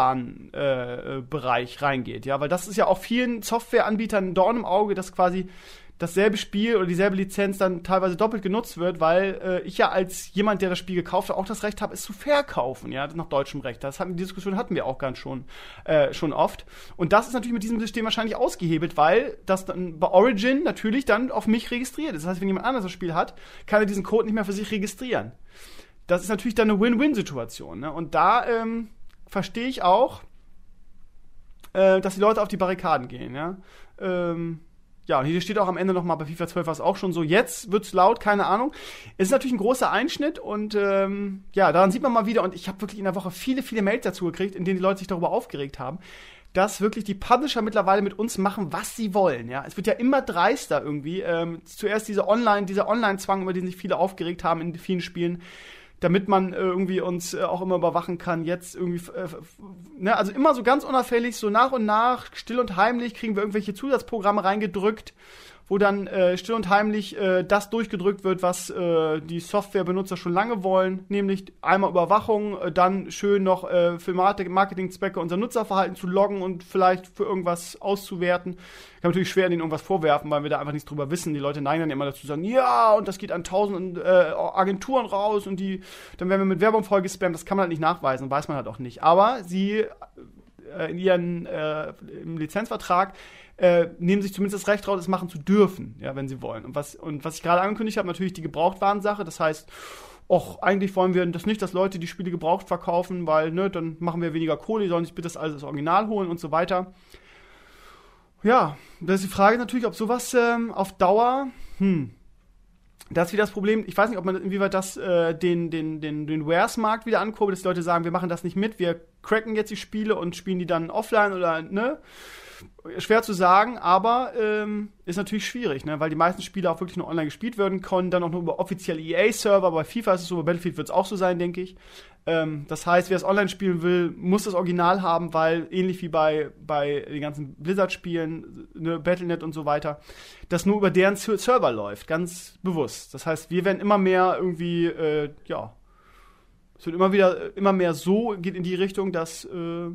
Gebrauchtwarenbereich äh, reingeht, ja, weil das ist ja auch vielen Softwareanbietern ein Dorn im Auge, dass quasi dasselbe Spiel oder dieselbe Lizenz dann teilweise doppelt genutzt wird, weil äh, ich ja als jemand, der das Spiel gekauft hat, auch das Recht habe, es zu verkaufen, ja, nach deutschem Recht. Das hatten, die Diskussion hatten wir auch ganz schon, äh, schon oft. Und das ist natürlich mit diesem System wahrscheinlich ausgehebelt, weil das dann bei Origin natürlich dann auf mich registriert ist. Das heißt, wenn jemand anderes das Spiel hat, kann er diesen Code nicht mehr für sich registrieren. Das ist natürlich dann eine Win-Win-Situation. Ne? Und da ähm, verstehe ich auch, äh, dass die Leute auf die Barrikaden gehen. Ja, ähm, ja, und hier steht auch am Ende nochmal, bei FIFA zwölf war es auch schon so, jetzt wird's laut, keine Ahnung. Es ist natürlich ein großer Einschnitt und ähm, ja, daran sieht man mal wieder, und ich habe wirklich in der Woche viele, viele Mails dazu gekriegt, in denen die Leute sich darüber aufgeregt haben. dass wirklich die Publisher mittlerweile mit uns machen, was sie wollen. Ja, es wird ja immer dreister irgendwie. Ähm, zuerst diese Online, dieser Online-Zwang, über den sich viele aufgeregt haben in vielen Spielen, damit man äh, irgendwie uns äh, auch immer überwachen kann. Jetzt irgendwie, äh, ne, also immer so ganz unauffällig, so nach und nach, still und heimlich kriegen wir irgendwelche Zusatzprogramme reingedrückt, wo dann äh, still und heimlich äh, das durchgedrückt wird, was äh, die Softwarebenutzer schon lange wollen, nämlich einmal Überwachung, äh, dann schön noch äh, für Marketingzwecke unser Nutzerverhalten zu loggen und vielleicht für irgendwas auszuwerten. Kann natürlich schwer denen irgendwas vorwerfen, weil wir da einfach nichts drüber wissen. Die Leute neigen dann immer dazu, sagen, ja, und das geht an tausend äh, Agenturen raus und die, dann werden wir mit Werbung voll gespammt. Das kann man halt nicht nachweisen, weiß man halt auch nicht. Aber sie äh, in ihren äh, im Lizenzvertrag Äh, nehmen sich zumindest das Recht raus, es machen zu dürfen, ja, wenn sie wollen. Und was, und was ich gerade angekündigt habe, natürlich die Gebrauchtwarensache. Das heißt, och, eigentlich wollen wir das nicht, dass Leute die Spiele gebraucht verkaufen, weil, ne, dann machen wir weniger Kohle, die sollen sich bitte das alles das Original holen und so weiter. Ja, da ist die Frage natürlich, ob sowas ähm, auf Dauer, hm, das ist wieder das Problem, ich weiß nicht, ob man inwieweit das äh, den, den, den, den Wares-Markt wieder ankurbelt, dass die Leute sagen, wir machen das nicht mit, wir cracken jetzt die Spiele und spielen die dann offline oder, ne? Schwer zu sagen, aber ähm, ist natürlich schwierig, ne? Weil die meisten Spiele auch wirklich nur online gespielt werden können, dann auch nur über offizielle E A-Server. Bei FIFA ist es so, bei Battlefield wird es auch so sein, denke ich. Ähm, das heißt, wer es online spielen will, muss das Original haben, weil ähnlich wie bei, bei den ganzen Blizzard-Spielen, ne, Battle Punkt net und so weiter, das nur über deren Server läuft, ganz bewusst. Das heißt, wir werden immer mehr irgendwie, äh, ja, es wird immer wieder, immer mehr so, geht in die Richtung, dass äh,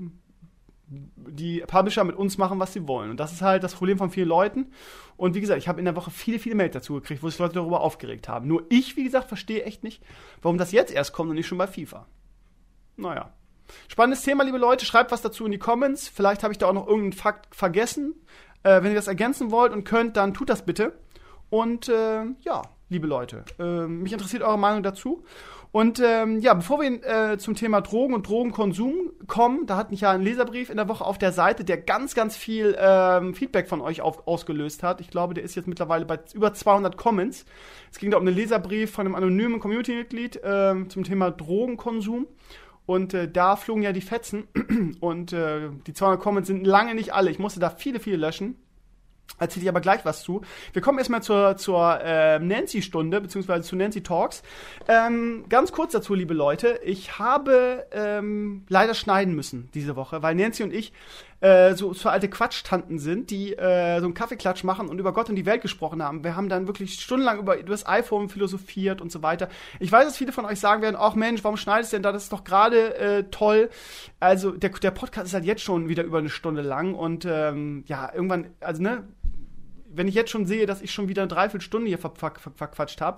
die Publisher mit uns machen, was sie wollen. Und das ist halt das Problem von vielen Leuten. Und wie gesagt, ich habe in der Woche viele, viele Mails dazu gekriegt, wo sich Leute darüber aufgeregt haben. Nur ich, wie gesagt, verstehe echt nicht, warum das jetzt erst kommt und nicht schon bei FIFA. Naja. Spannendes Thema, liebe Leute. Schreibt was dazu in die Comments. Vielleicht habe ich da auch noch irgendeinen Fakt vergessen. Äh, wenn ihr das ergänzen wollt und könnt, dann tut das bitte. Und äh, ja, liebe Leute, äh, mich interessiert eure Meinung dazu. Und ähm, ja, bevor wir äh, zum Thema Drogen und Drogenkonsum kommen, da hat mich ja ein Leserbrief in der Woche auf der Seite, der ganz, ganz viel ähm, Feedback von euch auf, ausgelöst hat. Ich glaube, der ist jetzt mittlerweile bei über zweihundert Comments. Es ging da um einen Leserbrief von einem anonymen Community-Mitglied ähm, zum Thema Drogenkonsum. Und äh, da flogen ja die Fetzen. Und äh, die zweihundert Comments sind lange nicht alle. Ich musste da viele, viele löschen. Erzähle ich aber gleich was zu. Wir kommen erstmal zur, zur äh, Nancy-Stunde, beziehungsweise zu Nancy Talks. Ähm, ganz kurz dazu, liebe Leute. Ich habe ähm, leider schneiden müssen diese Woche, weil Nancy und ich äh, so, so alte Quatschtanten sind, die äh, so einen Kaffeeklatsch machen und über Gott und die Welt gesprochen haben. Wir haben dann wirklich stundenlang über, über das iPhone philosophiert und so weiter. Ich weiß, dass viele von euch sagen werden, ach Mensch, warum schneidest du denn da? Das ist doch gerade äh, toll. Also der, der Podcast ist halt jetzt schon wieder über eine Stunde lang und ähm, ja, irgendwann, also ne, wenn ich jetzt schon sehe, dass ich schon wieder eine Dreiviertelstunde hier ver- ver- ver- verquatscht habe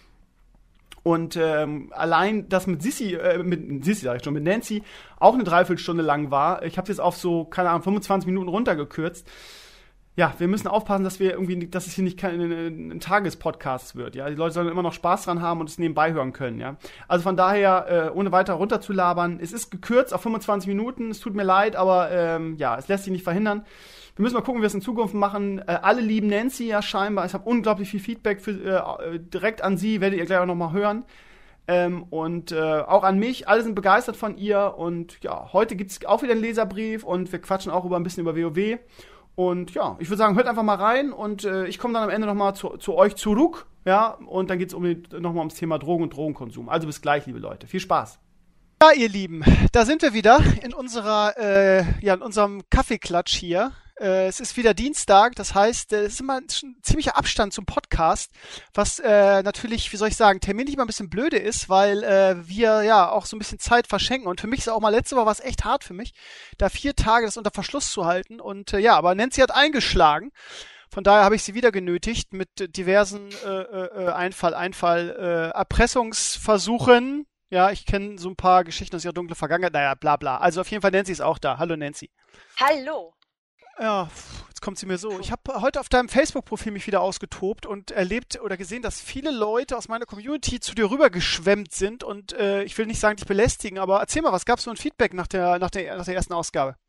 und ähm, allein das mit Sissi, äh, mit Sissi sag ich schon, mit Nancy auch eine Dreiviertelstunde lang war, ich habe jetzt auf so, keine Ahnung, fünfundzwanzig Minuten runtergekürzt. Ja, wir müssen aufpassen, dass wir irgendwie, dass es hier nicht kein, ein, ein Tagespodcast wird, ja. Die Leute sollen immer noch Spaß dran haben und es nebenbei hören können, ja. Also von daher, äh, ohne weiter runterzulabern, es ist gekürzt auf fünfundzwanzig Minuten, es tut mir leid, aber ähm, ja, es lässt sich nicht verhindern. Wir müssen mal gucken, wie wir es in Zukunft machen. Äh, alle lieben Nancy ja scheinbar. Ich habe unglaublich viel Feedback für, äh, direkt an sie, werdet ihr gleich auch noch mal hören. Ähm, und äh, auch an mich. Alle sind begeistert von ihr. Und ja, heute gibt's auch wieder einen Leserbrief und wir quatschen auch über ein bisschen über WoW. Und ja, ich würde sagen, hört einfach mal rein und äh, ich komme dann am Ende noch mal zu, zu euch zurück. Ja, und dann geht's um die, noch mal ums Thema Drogen und Drogenkonsum. Also bis gleich, liebe Leute. Viel Spaß. Ja, ihr Lieben, da sind wir wieder in unserer, äh, ja, in unserem Kaffeeklatsch hier. Äh, es ist wieder Dienstag, das heißt, äh, es ist immer ein, ein ziemlicher Abstand zum Podcast, was äh, natürlich, wie soll ich sagen, terminlich immer ein bisschen blöde ist, weil äh, wir ja auch so ein bisschen Zeit verschenken. Und für mich ist auch mal letzte Woche was echt hart für mich, da vier Tage das unter Verschluss zu halten. Und äh, ja, aber Nancy hat eingeschlagen. Von daher habe ich sie wieder genötigt mit diversen äh, äh, Einfall, Einfall, äh, Erpressungsversuchen. Ja, ich kenne so ein paar Geschichten aus ihrer dunklen Vergangenheit. Naja, bla bla. Also auf jeden Fall, Nancy ist auch da. Hallo Nancy. Hallo. Ja, jetzt kommt sie mir so. Ich habe heute auf deinem Facebook-Profil mich wieder ausgetobt und erlebt oder gesehen, dass viele Leute aus meiner Community zu dir rübergeschwemmt sind und äh, ich will nicht sagen, dich belästigen, aber erzähl mal, was gab's für ein Feedback nach der, nach der, nach der ersten Ausgabe?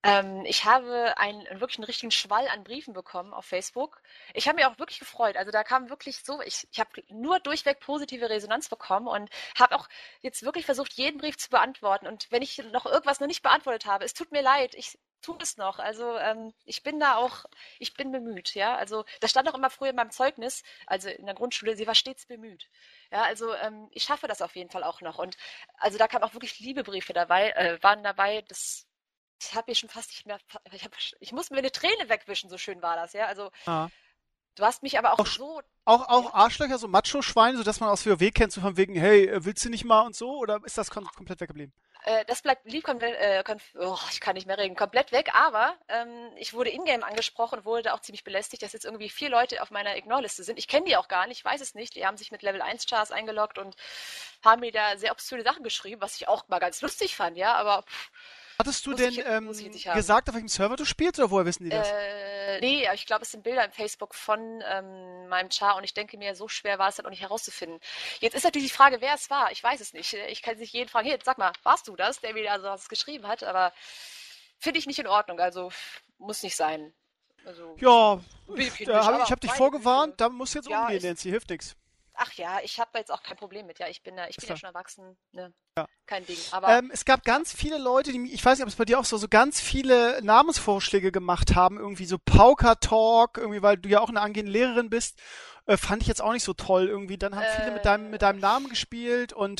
Ähm, ich habe einen wirklich einen richtigen Schwall an Briefen bekommen auf Facebook. Ich habe mich auch wirklich gefreut. Also da kam wirklich so, ich, ich habe nur durchweg positive Resonanz bekommen und habe auch jetzt wirklich versucht, jeden Brief zu beantworten. Und wenn ich noch irgendwas noch nicht beantwortet habe, es tut mir leid, ich tue es noch. Also ähm, ich bin da auch, ich bin bemüht, ja. Also das stand auch immer früher in meinem Zeugnis, also in der Grundschule, sie war stets bemüht. Ja, also ähm, ich schaffe das auf jeden Fall auch noch. Und also da kamen auch wirklich liebe Briefe dabei, äh, waren dabei, das ich habe hier schon fast nicht mehr, ich, hab, ich muss mir eine Träne wegwischen, so schön war das, ja. Also Ah. du hast mich aber auch, Auch, so, auch, auch ja, Arschlöcher, so Macho-Schweine, so dass man aus WoW kennt, so von wegen, hey, äh, willst du nicht mal und so? Oder ist das kom komplett weggeblieben? äh, das bleibt lieb, komplett, äh, konf- oh, ich kann nicht mehr reden, komplett weg, aber ähm, ich wurde in-game angesprochen und wurde da auch ziemlich belästigt, dass jetzt irgendwie vier Leute auf meiner Ignore-Liste sind. Ich kenne die auch gar nicht, ich weiß es nicht. Die haben sich mit Level eins Chars eingeloggt und haben mir da sehr obszöne Sachen geschrieben, was ich auch mal ganz lustig fand, ja, aber pff, Hattest du muss denn ich, ähm, muss ich jetzt nicht haben. gesagt, auf welchem Server du spielst, oder woher wissen die das? Äh, nee, aber ich glaube, es sind Bilder im Facebook von ähm, meinem Char und ich denke mir, so schwer war es dann auch nicht herauszufinden. Jetzt ist natürlich die Frage, wer es war. Ich weiß es nicht. Ich kann sich jeden fragen, hey, sag mal, warst du das, der mir da so was geschrieben hat? Aber finde ich nicht in Ordnung. Also muss nicht sein. Also, Ja, will ich, ich da nicht, hab, aber ich habe dich meine vorgewarnt, Güte. da musst du jetzt Ja, umgehen, ich, Nancy, hilft nix. ach ja, ich habe da jetzt auch kein Problem mit. Ja, ich bin, da, ich Ist bin ja da. schon erwachsen. Ne? Ja. Kein Ding. Aber Ähm, es gab ganz viele Leute, die, ich weiß nicht, ob es bei dir auch so, so ganz viele Namensvorschläge gemacht haben, irgendwie so Pauker Talk, irgendwie, weil du ja auch eine angehende Lehrerin bist, äh, fand ich jetzt auch nicht so toll irgendwie. Dann haben viele mit deinem, mit äh, deinem Namen gespielt und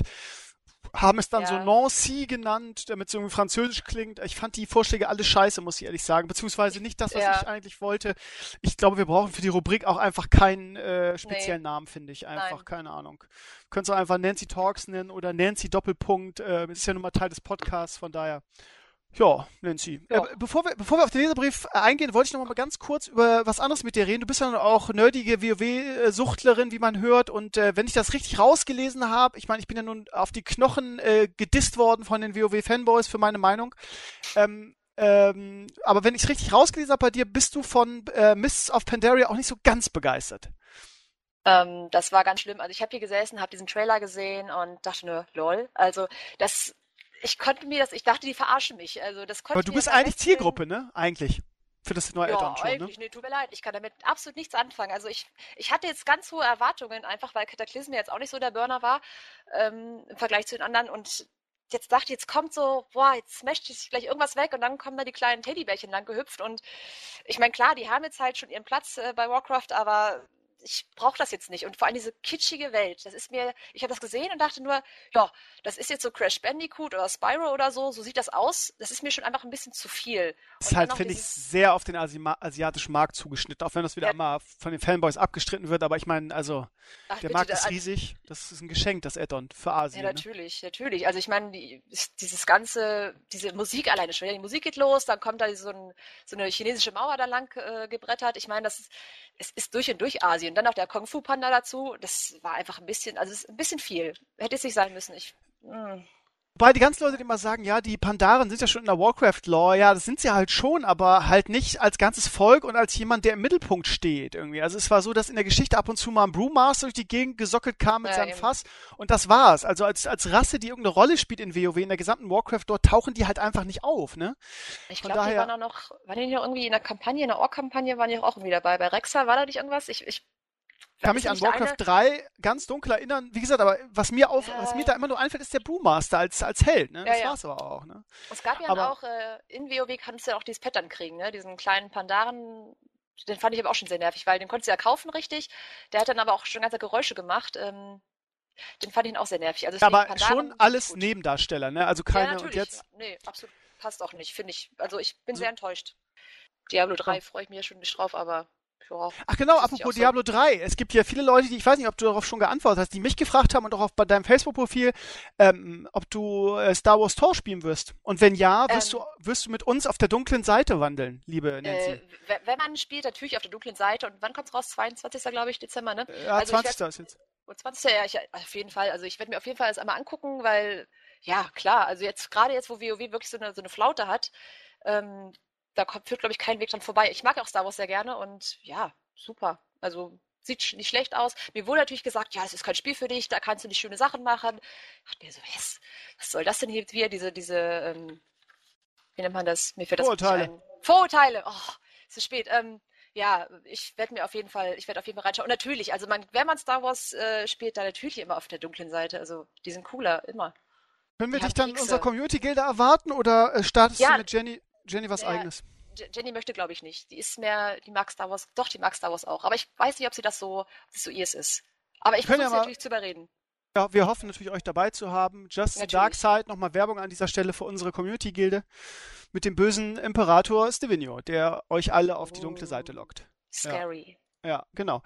haben es dann so ja, Nancy genannt, damit es irgendwie französisch klingt. Ich fand die Vorschläge alle scheiße, muss ich ehrlich sagen. Beziehungsweise nicht das, was ja, ich eigentlich wollte. Ich glaube, wir brauchen für die Rubrik auch einfach keinen äh, nee, speziellen Namen, finde ich. Einfach, nein. keine Ahnung. Könntest du einfach Nancy Talks nennen oder Nancy Doppelpunkt. Äh, ist ja nun mal Teil des Podcasts, von daher. Ja, Nancy. Äh, Ja. bevor wir, bevor wir auf den Leserbrief äh, eingehen, wollte ich noch mal ganz kurz über was anderes mit dir reden. Du bist ja auch nerdige WoW-Suchtlerin, wie man hört. Und äh, wenn ich das richtig rausgelesen habe, ich meine, ich bin ja nun auf die Knochen äh, gedisst worden von den WoW-Fanboys für meine Meinung. Ähm, ähm, aber wenn ich es richtig rausgelesen habe bei dir, bist du von äh, Mists of Pandaria auch nicht so ganz begeistert. Ähm, das war ganz schlimm. Also ich habe hier gesessen, habe diesen Trailer gesehen und dachte nur, lol. Also das, ich konnte mir das, ich dachte, die verarschen mich. Also das konnte Aber ich du mir bist beim eigentlich besten Willen, Zielgruppe, ne? Eigentlich. Für das neue ja, Add-on schon, ne? eigentlich, nee, tut mir leid, ich kann damit absolut nichts anfangen. Also ich, ich hatte jetzt ganz hohe Erwartungen, einfach weil Cataclysm jetzt auch nicht so der Burner war, ähm, im Vergleich zu den anderen und jetzt dachte ich, jetzt kommt so, boah, jetzt smasht sich gleich irgendwas weg und dann kommen da die kleinen Teddybärchen lang gehüpft und ich meine, klar, die haben jetzt halt schon ihren Platz äh, bei Warcraft, aber ich brauche das jetzt nicht. Und vor allem diese kitschige Welt, das ist mir, ich habe das gesehen und dachte nur, ja, das ist jetzt so Crash Bandicoot oder Spyro oder so, so sieht das aus. Das ist mir schon einfach ein bisschen zu viel. Ist Und dann halt, noch finde ich, dieses, sehr auf den Asima asiatischen Markt zugeschnitten, auch wenn das wieder ja, immer von den Fanboys abgestritten wird. Aber ich meine, also, ach der bitte, Markt da, ist riesig. Das ist ein Geschenk, das Add-on für ja, Asien, ne? natürlich, natürlich. Also ich meine, die, dieses ganze, diese Musik alleine schon. Ja, die Musik geht los, dann kommt da so, ein, so eine chinesische Mauer da lang äh, gebrettert. Ich meine, das ist, es ist durch und durch Asien. Dann noch der Kung Fu Panda dazu. Das war einfach ein bisschen, also es ist ein bisschen viel. Hätte es nicht sein müssen. Ich, mm, Wobei die ganzen Leute, die immer sagen, ja, die Pandaren sind ja schon in der Warcraft-Lore. Ja, das sind sie halt schon, aber halt nicht als ganzes Volk und als jemand, der im Mittelpunkt steht irgendwie. Also es war so, dass in der Geschichte ab und zu mal ein Brewmaster durch die Gegend gesockelt kam mit ja, seinem eben. Fass und das war's. Also als, als Rasse, die irgendeine Rolle spielt in WoW, in der gesamten Warcraft-Lore, tauchen die halt einfach nicht auf, ne? Ich Von glaube, die waren daher, auch noch, waren die noch irgendwie in der Kampagne, in der Ork-Kampagne, waren die auch irgendwie dabei. Bei Rexa war da nicht irgendwas? Ich, ich, kann ist mich da an nicht der Warcraft eine? drei ganz dunkel erinnern. Wie gesagt, aber was mir auf, was mir da Ja, immer nur einfällt, ist der Brewmaster als, als Held, ne? ja, Das ja. war's aber auch, ne? Es gab ja dann Aber auch, äh, in WoW kannst du ja auch dieses Pattern kriegen, ne? Diesen kleinen Pandaren, den fand ich aber auch schon sehr nervig, weil den konntest du ja kaufen, richtig. Der hat dann aber auch schon ganze Geräusche gemacht. Ähm, den fand ich dann auch sehr nervig. Also deswegen aber schon Pandaren, alles gut. Nebendarsteller, ne? Also Ja, keine, und natürlich. jetzt, Nee, absolut. Passt auch nicht, finde ich. Also ich bin so, sehr enttäuscht. Diablo ja. drei freue ich mich ja schon nicht drauf, aber ja, Ach genau, das ist nicht auch apropos so. Diablo drei. Es gibt ja viele Leute, die, ich weiß nicht, ob du darauf schon geantwortet hast, die mich gefragt haben und auch auf bei deinem Facebook-Profil, ähm, ob du äh, Star Wars Tor spielen wirst. Und wenn ja, wirst du, Ähm, wirst du mit uns auf der dunklen Seite wandeln, liebe äh, Nancy. w- wenn man spielt, natürlich auf der dunklen Seite. Und wann kommt's raus? zweiundzwanzigsten glaube ich, Dezember, ne? Äh, Ja, Also ich werde, zwanzigster ist jetzt. zwanzigsten ja, ich, auf jeden Fall. Also ich werde mir auf jeden Fall das einmal angucken, weil, ja, klar, also jetzt, gerade jetzt, wo WoW wirklich so eine, so eine Flaute hat, ähm, da kommt, führt, glaube ich, kein Weg dran vorbei. Ich mag auch Star Wars sehr gerne und ja, super. Also sieht sch- nicht schlecht aus. Mir wurde natürlich gesagt, ja, es ist kein Spiel für dich, da kannst du nicht schöne Sachen machen. Ich dachte mir so, yes, was soll das denn hier jetzt wieder, diese, diese, ähm, wie nennt man das? Mir fällt das Vorurteile. nicht ein. Vorurteile. Oh, ist es spät. Ähm, ja, ich werde mir auf jeden Fall, ich werde auf jeden Fall reinschauen. Und natürlich, also man, wenn man Star Wars äh, spielt, dann natürlich immer auf der dunklen Seite. Also die sind cooler, immer. Können wir Die dich haben dann in Kekse. unserer Community-Gilde erwarten oder äh, startest Ja. du mit Jenny, Jenny was Ja. Eigenes? Je- Jenny möchte, glaube ich, nicht. Die ist mehr, die mag Star Wars, doch, die mag Star Wars auch. Aber ich weiß nicht, ob sie das so, ob das so ihrs ist. Aber ich Können versuche ja sie mal- natürlich zu überreden. Ja, wir hoffen natürlich, euch dabei zu haben. Just the Natürlich. Dark Side, nochmal Werbung an dieser Stelle für unsere Community-Gilde mit dem bösen Imperator Stevino, der euch alle auf die dunkle Seite lockt. Scary. Ja, genau.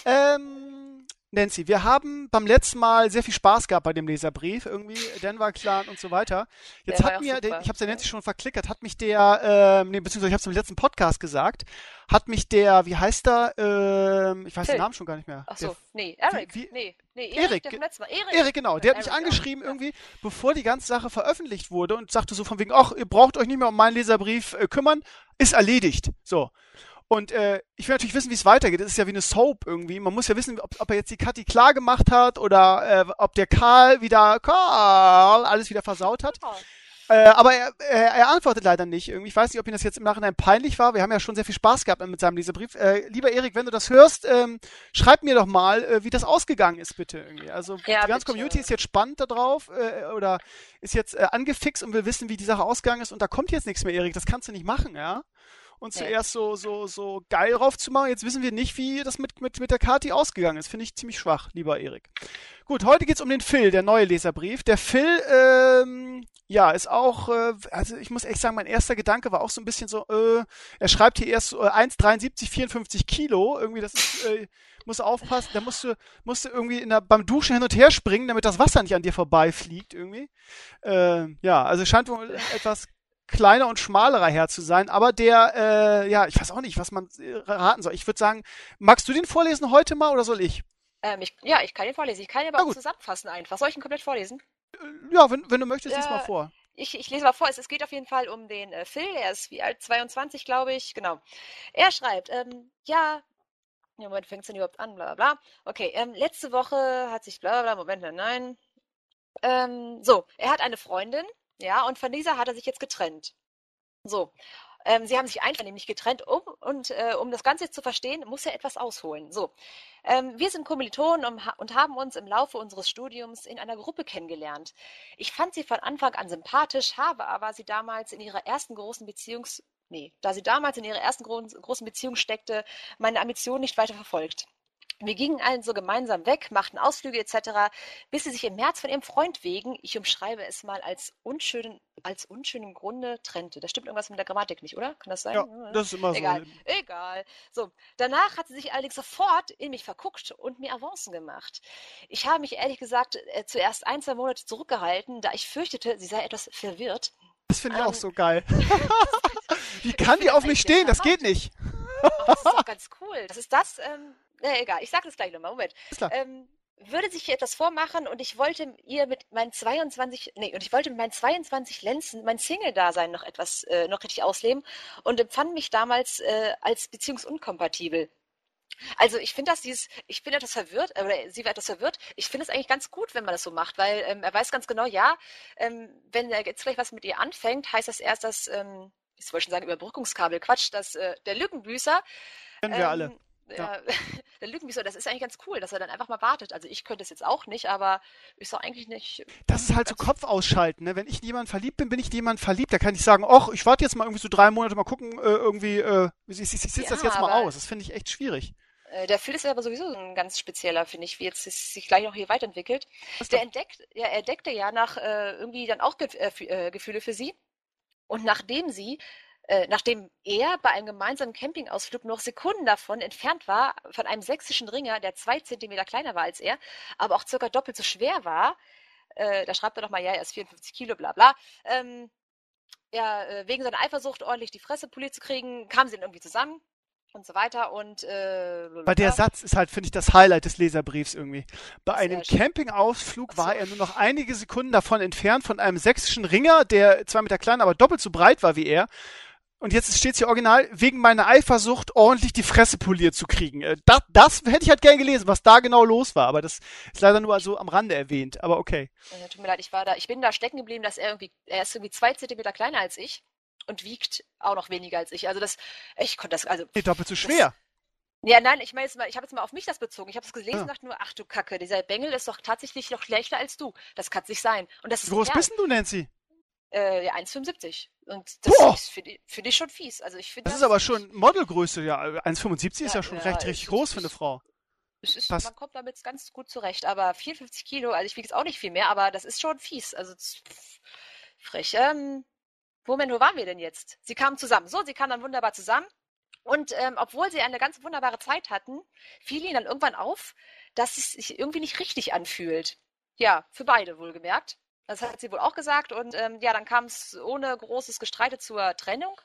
Ähm, Nancy, wir haben beim letzten Mal sehr viel Spaß gehabt bei dem Leserbrief, irgendwie, Denver Clan und so weiter. Jetzt Der war hat auch mir, der, super. ich habe es der Nancy schon verklickert, hat mich der, ähm, nee, beziehungsweise ich habe es im letzten Podcast gesagt, hat mich der, wie heißt der, ähm, ich weiß Phil. den Namen schon gar nicht mehr. Ach Der so, nee, Eric. wie- nee, nee, Erik, Erik, der vom letzten Mal. Erik. Erik, genau, der hat mich Erik, ja. angeschrieben Ja. irgendwie, bevor die ganze Sache veröffentlicht wurde und sagte so von wegen, ach, ihr braucht euch nicht mehr um meinen Leserbrief äh, kümmern, ist erledigt. So. Und äh, ich will natürlich wissen, wie es weitergeht. Das ist ja wie eine Soap irgendwie. Man muss ja wissen, ob, ob er jetzt die Kathi klar gemacht hat oder äh, ob der Karl wieder, Karl, alles wieder versaut hat. Ja. Äh, aber er, er, er antwortet leider nicht irgendwie. Ich weiß nicht, ob ihm das jetzt im Nachhinein peinlich war. Wir haben ja schon sehr viel Spaß gehabt mit seinem Leserbrief. Äh, lieber Erik, wenn du das hörst, ähm, schreib mir doch mal, äh, wie das ausgegangen ist, bitte. Irgendwie. Also Ja, die ganze bitte. Community ist jetzt spannend da drauf äh, oder ist jetzt äh, angefixt und will wissen, wie die Sache ausgegangen ist. Und da kommt jetzt nichts mehr, Erik. Das kannst du nicht machen, ja? Und Nee. zuerst so, so, so geil drauf zu machen. Jetzt wissen wir nicht, wie das mit, mit, mit der Kathi ausgegangen ist. Finde ich ziemlich schwach, lieber Erik. Gut, heute geht's um den Phil, der neue Leserbrief. Der Phil, ähm, ja, ist auch, äh, also ich muss echt sagen, mein erster Gedanke war auch so ein bisschen so, äh, er schreibt hier erst so, äh, eins Komma dreiundsiebzig, vierundfünfzig Kilo. Irgendwie, das ist, äh, muss aufpassen. Da musst du, musst du irgendwie in der, beim Duschen hin und her springen, damit das Wasser nicht an dir vorbeifliegt, irgendwie. Äh, ja, also scheint wohl etwas kleiner und schmalerer Herr zu sein, aber der, äh, ja, ich weiß auch nicht, was man äh, raten soll. Ich würde sagen, magst du den vorlesen heute mal oder soll ich? Ähm, ich, ja, ich kann ihn vorlesen. Ich kann ihn aber Na auch gut. zusammenfassen einfach. Soll ich ihn komplett vorlesen? Ja, wenn, wenn du möchtest, lies Ja. mal vor. Ich, ich lese mal vor. Es, es geht auf jeden Fall um den äh, Phil. Er ist wie alt? zweiundzwanzig, glaube ich. Genau. Er schreibt, ähm, ja, ja, Moment, fängt es denn überhaupt an? Bla bla bla. Okay, ähm, letzte Woche hat sich bla bla bla, Moment, nein, nein. Ähm, so, er hat eine Freundin, ja, und von dieser hat er sich jetzt getrennt. So, ähm, sie haben sich einvernehmlich getrennt, um, und äh, um das Ganze jetzt zu verstehen, muss er etwas ausholen. So, ähm, wir sind Kommilitonen und, ha- und haben uns im Laufe unseres Studiums in einer Gruppe kennengelernt. Ich fand sie von Anfang an sympathisch, habe aber sie damals in ihrer ersten großen Beziehungs... Nee, da sie damals in ihrer ersten gro großen Beziehung steckte, meine Ambition nicht weiter verfolgt. Wir gingen also gemeinsam weg, machten Ausflüge et cetera, bis sie sich im März von ihrem Freund wegen, ich umschreibe es mal als unschönen, als unschönen Grunde trennte. Da stimmt irgendwas mit der Grammatik nicht, oder? Kann das sein? Ja, das ist immer Egal, so. egal. So, danach hat sie sich allerdings sofort in mich verguckt und mir Avancen gemacht. Ich habe mich ehrlich gesagt äh, zuerst ein, zwei Monate zurückgehalten, da ich fürchtete, sie sei etwas verwirrt. Das finde ich Ähm, auch so geil. Wie kann die das auf mich eigentlich stehen? sehr Das geht nicht. Oh, das ist doch ganz cool. Das ist das, ähm, na, egal, ich sage das gleich nochmal, Moment. Ist klar. Ähm, würde sich hier etwas vormachen und ich wollte ihr mit meinen zweiundzwanzig, nee, und ich wollte mit meinen zweiundzwanzig Lenzen mein Single-Dasein noch etwas, äh, noch richtig ausleben und empfand mich damals äh, als beziehungsunkompatibel. Also ich finde das dieses, ich bin etwas verwirrt, äh, oder sie war etwas verwirrt. Ich finde es eigentlich ganz gut, wenn man das so macht, weil ähm, er weiß ganz genau, ja, ähm, wenn er jetzt gleich was mit ihr anfängt, heißt das erst, dass, ähm, ich wollte schon sagen, Überbrückungskabel, Quatsch, dass äh, der Lückenbüßer, Kennen wir alle. ja, der Lückenbüßer, das ist eigentlich ganz cool, dass er dann einfach mal wartet. Also ich könnte es jetzt auch nicht, aber ist doch eigentlich nicht. Das ist halt so ganz- Kopf ausschalten, ne? Wenn ich in jemanden verliebt bin, bin ich in jemanden verliebt. Da kann ich sagen, ach, ich warte jetzt mal irgendwie so drei Monate, mal gucken, äh, irgendwie, äh, ich, ich, ich sitze Ja, das jetzt mal aber- aus. Das finde ich echt schwierig. Äh, Der Phil ist aber sowieso ein ganz spezieller, finde ich, wie jetzt es sich gleich noch hier weiterentwickelt. Der entdeckt, ja, er entdeckte ja nach äh, irgendwie dann auch Ge äh, f- äh, Gefühle für sie. Und nachdem sie, äh, nachdem er bei einem gemeinsamen Campingausflug noch Sekunden davon entfernt war, von einem sächsischen Ringer, der zwei Zentimeter kleiner war als er, aber auch circa doppelt so schwer war, äh, da schreibt er doch mal, ja, er ist vierundfünfzig Kilo, bla bla, ähm, ja, äh, wegen seiner Eifersucht ordentlich die Fresse poliert zu kriegen, kamen sie dann irgendwie zusammen und so weiter und äh, Weil der Satz ist halt, finde ich, das Highlight des Leserbriefs irgendwie. Bei Das einem wär schön. Campingausflug Ach so. war er nur noch einige Sekunden davon entfernt von einem sächsischen Ringer, der zwei Meter klein, aber doppelt so breit war wie er. Und jetzt steht hier original, wegen meiner Eifersucht ordentlich die Fresse poliert zu kriegen. Äh, Das, das hätte ich halt gern gelesen, was da genau los war. Aber das ist leider nur so am Rande erwähnt. Aber okay. Äh, tut mir leid, ich war da, ich bin da stecken geblieben, dass er irgendwie, er ist irgendwie zwei Zentimeter kleiner als ich. und wiegt auch noch weniger als ich. Also das, ich konnte das, also... Nee, doppelt so schwer. Das, ja, nein, ich meine jetzt mal, ich habe jetzt mal auf mich das bezogen. Ich habe es gelesen Ja. und dachte nur, ach du Kacke, dieser Bengel ist doch tatsächlich noch leichter als du. Das kann es nicht sein. Und das ist Wie groß ja, bist denn du, Nancy? Äh, ja, eins Komma fünfundsiebzig. Und das Boah! ist für die, für dich schon fies. Also ich finde Das ist aber schon Modelgröße, ja. eins Komma fünfundsiebzig ist Ja, ja schon ja, recht es richtig ist- groß es für eine ist- Frau. Es ist, Passt. man kommt damit ganz gut zurecht, aber vierundfünfzig Kilo, also ich wiege jetzt auch nicht viel mehr, aber das ist schon fies. Also das- pff, frech. Ähm, Moment, wo waren wir denn jetzt? Sie kamen zusammen. So, sie kamen dann wunderbar zusammen. Und ähm, obwohl sie eine ganz wunderbare Zeit hatten, fiel ihnen dann irgendwann auf, dass es sich irgendwie nicht richtig anfühlt. Ja, für beide wohlgemerkt. Das hat sie wohl auch gesagt. Und ähm, ja, dann kam es ohne großes Gestreite zur Trennung.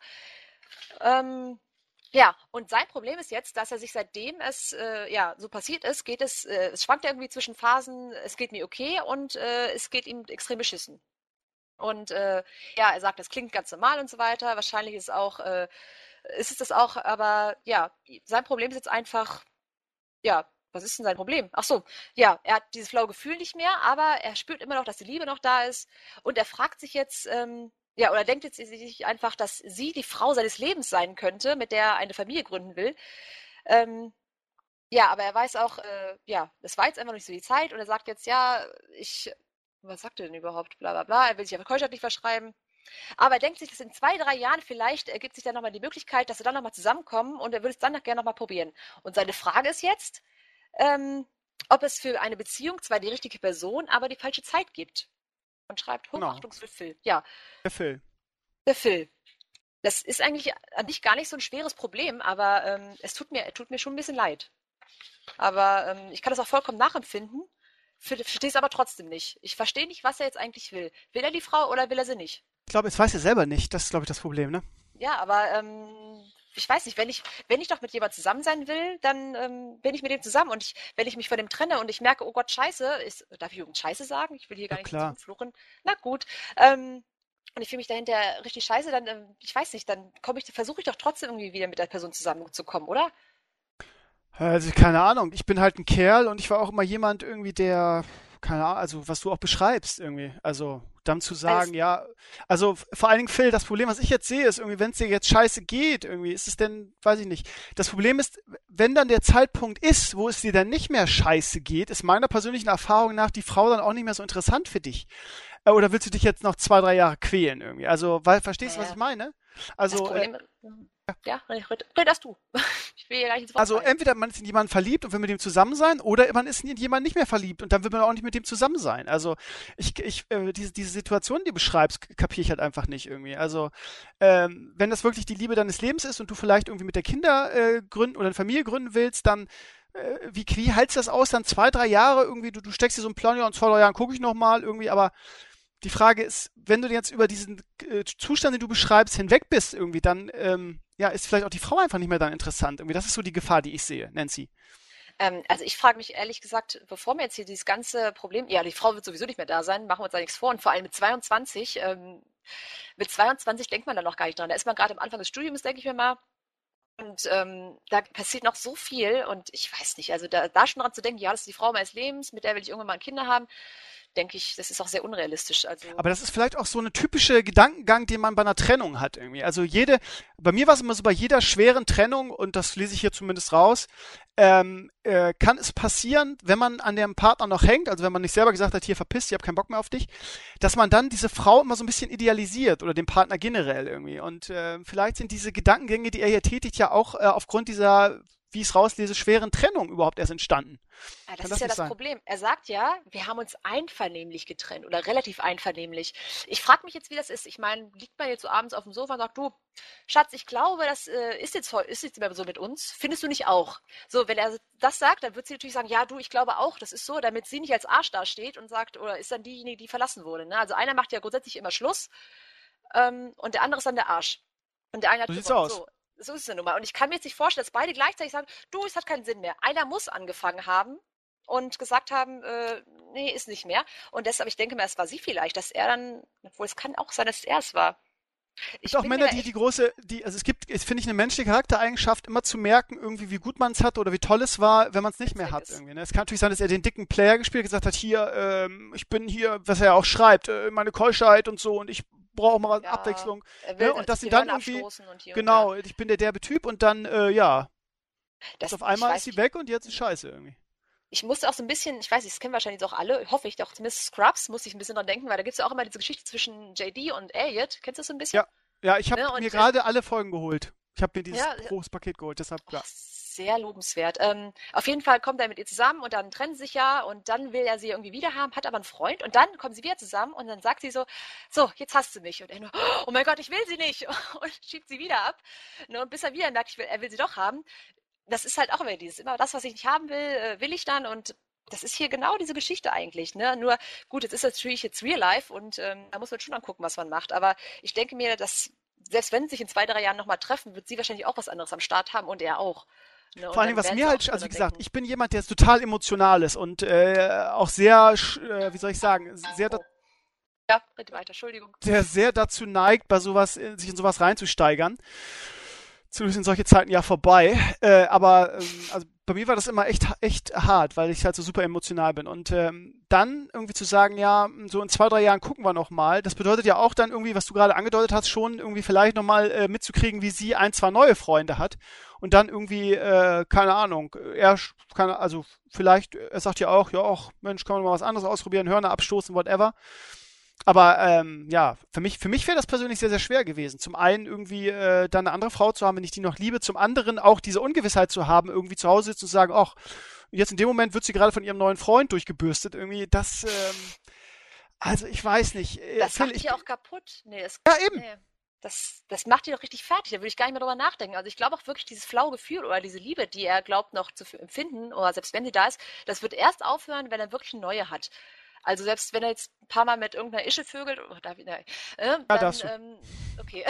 Ähm, ja, und sein Problem ist jetzt, dass er sich seitdem es äh, ja so passiert ist, geht es, äh, es schwankt irgendwie zwischen Phasen, es geht mir okay und äh, es geht ihm extrem beschissen. Und äh, ja, er sagt, das klingt ganz normal und so weiter. Wahrscheinlich ist es auch, äh, ist es das auch, aber ja, sein Problem ist jetzt einfach, ja, was ist denn sein Problem? Ach so, ja, er hat dieses flaue Gefühl nicht mehr, aber er spürt immer noch, dass die Liebe noch da ist und er fragt sich jetzt, ähm, ja, oder denkt jetzt sich einfach, dass sie die Frau seines Lebens sein könnte, mit der er eine Familie gründen will. Ähm, ja, aber er weiß auch, äh, ja, das war jetzt einfach nicht so die Zeit und er sagt jetzt, ja, ich, was sagt er denn überhaupt? Bla bla bla, er will sich aber keuschheitlich verschreiben. Aber er denkt sich, dass in zwei, drei Jahren vielleicht ergibt sich dann nochmal die Möglichkeit, dass sie dann nochmal zusammenkommen und er will es dann noch gerne nochmal probieren. Und seine Frage ist jetzt, ähm, ob es für eine Beziehung zwar die richtige Person, aber die falsche Zeit gibt. Und schreibt Genau. hochachtungsvoll Phil. Ja, Der Phil. der Phil. Das ist eigentlich an sich gar nicht so ein schweres Problem, aber ähm, es tut mir, tut mir schon ein bisschen leid. Aber ähm, ich kann das auch vollkommen nachempfinden, verstehe es aber trotzdem nicht. Ich verstehe nicht, was er jetzt eigentlich will. Will er die Frau oder will er sie nicht? Ich glaube, jetzt weiß er selber nicht. Das ist, glaube ich, das Problem, ne? Ja, aber ähm, ich weiß nicht, wenn ich, wenn ich doch mit jemand zusammen sein will, dann ähm, bin ich mit dem zusammen. Und ich, wenn ich mich von dem trenne und ich merke, oh Gott, Scheiße, ist, darf ich irgendein Scheiße sagen? Ich will hier gar Ja, nicht klar. fluchen. Na gut. Ähm, und ich fühle mich dahinter richtig scheiße, dann, ähm, ich weiß nicht, dann komme ich, versuche ich doch trotzdem irgendwie wieder mit der Person zusammenzukommen, oder? Also, keine Ahnung. Ich bin halt ein Kerl und ich war auch immer jemand irgendwie, der, keine Ahnung, also was du auch beschreibst irgendwie. Also dann zu sagen, Alles- ja, also f- vor allen Dingen, Phil, das Problem, was ich jetzt sehe, ist irgendwie, wenn es dir jetzt scheiße geht, irgendwie, ist es denn, weiß ich nicht. Das Problem ist, wenn dann der Zeitpunkt ist, wo es dir dann nicht mehr scheiße geht, ist meiner persönlichen Erfahrung nach die Frau dann auch nicht mehr so interessant für dich. Äh, Oder willst du dich jetzt noch zwei, drei Jahre quälen irgendwie? Also, weil, verstehst du, was Ja. ich meine? Das Also, äh, Problem, ja, red, red, red das du. Ich will hier gar nicht ins Wort Also fallen. entweder man ist in jemanden verliebt und will mit dem zusammen sein, oder man ist in jemanden nicht mehr verliebt und dann will man auch nicht mit dem zusammen sein. Also ich, ich äh, diese, diese Situation, die du beschreibst, kapiere ich halt einfach nicht irgendwie. Also ähm, wenn das wirklich die Liebe deines Lebens ist und du vielleicht irgendwie mit der Kinder äh, gründen oder eine Familie gründen willst, dann äh, wie, wie hältst du das aus? Dann zwei, drei Jahre irgendwie, du, du steckst dir so einen Plan, ja, in zwei, drei Jahren gucke ich nochmal irgendwie, aber die Frage ist, wenn du jetzt über diesen äh, Zustand, den du beschreibst, hinweg bist irgendwie, dann ähm, ja, ist vielleicht auch die Frau einfach nicht mehr dann interessant. Irgendwie, das ist so die Gefahr, die ich sehe, Nancy. Ähm, also ich frage mich ehrlich gesagt, bevor mir jetzt hier dieses ganze Problem, ja, die Frau wird sowieso nicht mehr da sein, machen wir uns da nichts vor. Und vor allem mit zweiundzwanzig, ähm, mit zweiundzwanzig denkt man da noch gar nicht dran. Da ist man gerade am Anfang des Studiums, denke ich mir mal. Und ähm, da passiert noch so viel und ich weiß nicht, also da, da schon dran zu denken, ja, das ist die Frau meines Lebens, mit der will ich irgendwann mal Kinder haben, denke ich, das ist auch sehr unrealistisch. Also Aber das ist vielleicht auch so eine typische Gedankengang, den man bei einer Trennung hat irgendwie. Also jede, bei mir war es immer so, bei jeder schweren Trennung, und das lese ich hier zumindest raus, ähm, äh, kann es passieren, wenn man an dem Partner noch hängt, also wenn man nicht selber gesagt hat, hier verpisst, ich habe keinen Bock mehr auf dich, dass man dann diese Frau immer so ein bisschen idealisiert oder den Partner generell irgendwie. Und äh, vielleicht sind diese Gedankengänge, die er hier tätigt, ja auch äh, aufgrund dieser, wie ich es rauslese, schweren Trennung überhaupt erst entstanden. Ja, das Kann ist das ja nicht das sein? Problem. Er sagt ja, wir haben uns einvernehmlich getrennt oder relativ einvernehmlich. Ich frage mich jetzt, wie das ist. Ich meine, liegt man jetzt so abends auf dem Sofa und sagt, du, Schatz, ich glaube, das äh, ist jetzt heu- ist jetzt immer so mit uns. Findest du nicht auch? So, wenn er das sagt, dann wird sie natürlich sagen, ja, du, ich glaube auch, das ist so, damit sie nicht als Arsch dasteht und sagt, oder ist dann diejenige, die verlassen wurde. Ne? Also einer macht ja grundsätzlich immer Schluss ähm, und der andere ist dann der Arsch. Und der eine hat So sieht's gewonnen. aus. So. So ist es ja nun mal. Und ich kann mir jetzt nicht vorstellen, dass beide gleichzeitig sagen, du, es hat keinen Sinn mehr. Einer muss angefangen haben und gesagt haben, äh, nee, ist nicht mehr. Und deshalb, ich denke mal, es war sie vielleicht, dass er dann, obwohl es kann auch sein, dass er es war. Es Ich gibt auch bin mir Männer, da die echt- die große, die, also es gibt, es finde ich eine menschliche Charaktereigenschaft, immer zu merken, irgendwie, wie gut man es hat oder wie toll es war, wenn man es nicht mehr weg hat. ist. Irgendwie, ne? Es kann natürlich sein, dass er den dicken Player gespielt hat, gesagt hat, hier, ähm, ich bin hier, was er ja auch schreibt, äh, meine Keuschheit und so und ich brauche mal Ja, Abwechslung. er will Ne? Und dass die sie dann Hörner irgendwie, abstoßen und hier und genau, da. ich bin der derbe Typ und dann, äh, ja, Das, auf ich einmal ist weiß sie nicht. weg und jetzt ist scheiße irgendwie. Ich musste auch so ein bisschen, ich weiß nicht, das kennen wahrscheinlich auch alle, hoffe ich doch, zumindest Scrubs musste ich ein bisschen dran denken, weil da gibt es ja auch immer diese Geschichte zwischen J D und Elliot. Kennst du das so ein bisschen? Ja, ja, ich habe Ne? Und mir äh, gerade alle Folgen geholt. Ich habe mir dieses ja, große Paket geholt, deshalb, oh, ja. sehr lobenswert. Ähm, auf jeden Fall kommt er mit ihr zusammen und dann trennen sie sich ja und dann will er sie irgendwie wieder haben, hat aber einen Freund und dann kommen sie wieder zusammen und dann sagt sie so, so, jetzt hast du mich. Und er nur, oh mein Gott, ich will sie nicht und schiebt sie wieder ab. Ne, und bis er wieder merkt, ich will, er will sie doch haben. Das ist halt auch immer dieses, immer das, was ich nicht haben will, äh, will ich dann und das ist hier genau diese Geschichte eigentlich, ne? Nur, gut, jetzt ist das natürlich jetzt Real Life und ähm, da muss man schon angucken, was man macht. Aber ich denke mir, dass selbst wenn sie sich in zwei, drei Jahren nochmal treffen, wird sie wahrscheinlich auch was anderes am Start haben und er auch. Ne? Und Vor allem, dann was werden mir sie auch halt, drüber also wie gesagt, denken. ich bin jemand, der total emotional ist und äh, auch sehr, sch- äh, wie soll ich sagen, sehr, da- Oh. Ja, rede weiter, Entschuldigung. der sehr dazu neigt, bei sowas, äh, sich in sowas reinzusteigern. Zumindest sind solche Zeiten ja vorbei. Äh, aber ähm, also bei mir war das immer echt, echt hart, weil ich halt so super emotional bin. Und ähm, dann irgendwie zu sagen, ja, so in zwei, drei Jahren gucken wir nochmal, das bedeutet ja auch dann irgendwie, was du gerade angedeutet hast, schon irgendwie vielleicht nochmal äh, mitzukriegen, wie sie ein, zwei neue Freunde hat. Und dann irgendwie, äh, keine Ahnung, er, sch- keine, also vielleicht, er sagt ja auch, ja, ach, Mensch, kann man mal was anderes ausprobieren, Hörner abstoßen, whatever. Aber ähm, ja, für mich, für mich wäre das persönlich sehr, sehr schwer gewesen. Zum einen irgendwie äh, dann eine andere Frau zu haben, wenn ich die noch liebe. Zum anderen auch diese Ungewissheit zu haben, irgendwie zu Hause sitzen und zu sagen, ach, jetzt in dem Moment wird sie gerade von ihrem neuen Freund durchgebürstet. Irgendwie das, ähm, also ich weiß nicht. Äh, Das Phil, macht dich ich, ja auch kaputt. Nee, das, ja eben. nee. Das, das macht dich doch richtig fertig. Da würde ich gar nicht mehr drüber nachdenken. Also ich glaube auch wirklich, dieses flaue Gefühl oder diese Liebe, die er glaubt noch zu f- empfinden, oder selbst wenn sie da ist, das wird erst aufhören, wenn er wirklich eine neue hat. Also selbst wenn er jetzt ein paar Mal mit irgendeiner Ische vögelt, oh, darf ich, nein, äh, Ja, dann, darfst du. ähm, okay.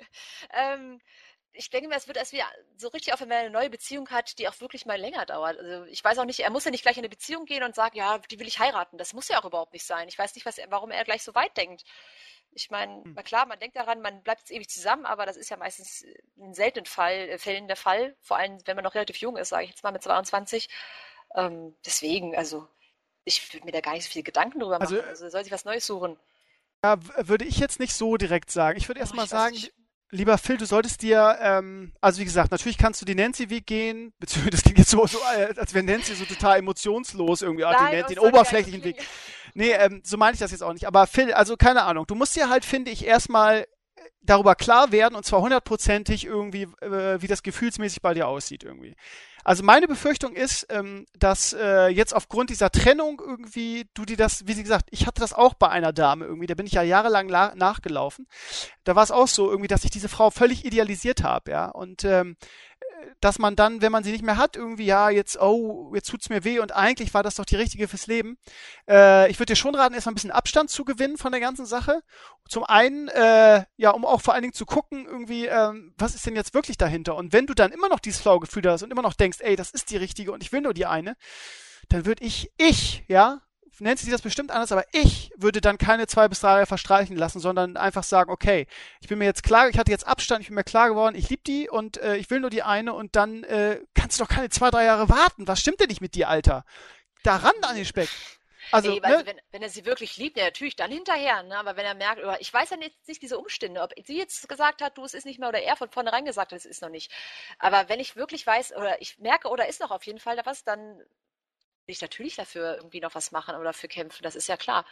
ähm, ich denke mir, es wird erst wieder so richtig auf, wenn er eine neue Beziehung hat, die auch wirklich mal länger dauert. Also ich weiß auch nicht, er muss ja nicht gleich in eine Beziehung gehen und sagen, ja, die will ich heiraten. Das muss ja auch überhaupt nicht sein. Ich weiß nicht, was er, warum er gleich so weit denkt. Ich meine, Hm. na klar, man denkt daran, man bleibt jetzt ewig zusammen, aber das ist ja meistens in seltenen Fall, äh, Fällen der Fall. Vor allem, wenn man noch relativ jung ist, sage ich jetzt mal mit zweiundzwanzig. Ähm, deswegen, also ich würde mir da gar nicht so viele Gedanken drüber Also machen. Also er soll sich was Neues suchen. ja, w- würde ich jetzt nicht so direkt sagen. Ich würde Oh, erstmal ich weiß sagen, nicht. lieber Phil, du solltest dir, ähm, also wie gesagt, natürlich kannst du den Nancy-Weg gehen, beziehungsweise das klingt jetzt so, so äh, als wäre Nancy so total emotionslos irgendwie, ah, den, Nein, Nan- oh, den es soll gar nicht so oberflächlichen Weg. klingen. Nee, ähm, so meine ich das jetzt auch nicht. Aber Phil, also keine Ahnung, du musst dir halt, finde ich, erstmal darüber klar werden und zwar hundertprozentig irgendwie, äh, wie das gefühlsmäßig bei dir aussieht irgendwie. Also meine Befürchtung ist, ähm, dass äh, jetzt aufgrund dieser Trennung irgendwie du dir das, wie sie gesagt, ich hatte das auch bei einer Dame irgendwie, da bin ich ja jahrelang la- nachgelaufen. Da war es auch so irgendwie, dass ich diese Frau völlig idealisiert habe, ja. Und ähm, dass man dann, wenn man sie nicht mehr hat, irgendwie, ja, jetzt, oh, jetzt tut's mir weh und eigentlich war das doch die richtige fürs Leben. Äh, ich würde dir schon raten, erstmal ein bisschen Abstand zu gewinnen von der ganzen Sache. Zum einen, äh, ja, um auch vor allen Dingen zu gucken, irgendwie, ähm, was ist denn jetzt wirklich dahinter? Und wenn du dann immer noch dieses flaue Gefühl hast und immer noch denkst, ey, das ist die richtige und ich will nur die eine, dann würde ich, ich, ja, nennt sie das bestimmt anders, aber ich würde dann keine zwei bis drei Jahre verstreichen lassen, sondern einfach sagen, okay, ich bin mir jetzt klar, ich hatte jetzt Abstand, ich bin mir klar geworden, ich liebe die und äh, ich will nur die eine und dann äh, kannst du doch keine zwei, drei Jahre warten. Was stimmt denn nicht mit dir, Alter? Da ran an den Speck. Also, Ey, ne? also wenn, wenn er sie wirklich liebt, ja, natürlich dann hinterher, ne? Aber wenn er merkt, oder ich weiß ja jetzt nicht diese Umstände, ob sie jetzt gesagt hat, du, es ist nicht mehr, oder er von vornherein gesagt hat, es ist noch nicht. Aber wenn ich wirklich weiß, oder ich merke, oder ist noch auf jeden Fall da was, dann will ich natürlich dafür irgendwie noch was machen oder dafür kämpfen, das ist ja klar.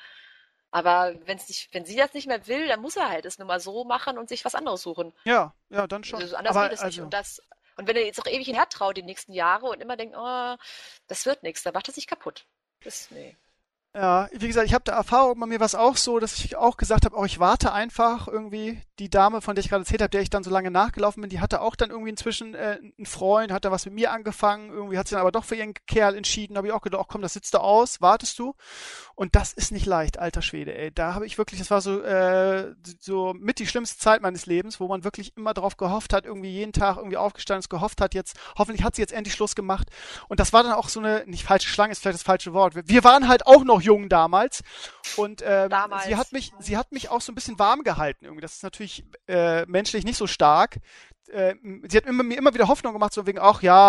Aber wenn's nicht, wenn sie das nicht mehr will, dann muss er halt es nur mal so machen und sich was anderes suchen. Ja, ja, dann schon. Also anders aber geht es nicht. also, Und das, und wenn er jetzt auch ewig in Herd traut die nächsten Jahre und immer denkt, oh, das wird nichts, dann macht er sich kaputt. Das, nee. ja, wie gesagt, ich habe da Erfahrung, bei mir war es auch so, dass ich auch gesagt habe, oh, ich warte einfach irgendwie. Die Dame, von der ich gerade erzählt habe, der ich dann so lange nachgelaufen bin, die hatte auch dann irgendwie inzwischen äh, einen Freund, hat dann was mit mir angefangen, irgendwie hat sich dann aber doch für ihren Kerl entschieden, habe ich auch gedacht, ach komm, das sitzt du aus, wartest du. Und das ist nicht leicht, alter Schwede, ey. Da habe ich wirklich, das war so, äh, so mit die schlimmste Zeit meines Lebens, wo man wirklich immer drauf gehofft hat, irgendwie jeden Tag irgendwie aufgestanden ist, gehofft hat, jetzt, hoffentlich hat sie jetzt endlich Schluss gemacht. Und das war dann auch so eine, nicht falsche Schlange, ist vielleicht das falsche Wort. Wir waren halt auch noch jung damals. Und ähm, Damals. sie hat mich, sie hat mich auch so ein bisschen warm gehalten irgendwie. Das ist natürlich äh, menschlich nicht so stark. Äh, sie hat immer, mir immer wieder Hoffnung gemacht, so wegen, ach ja,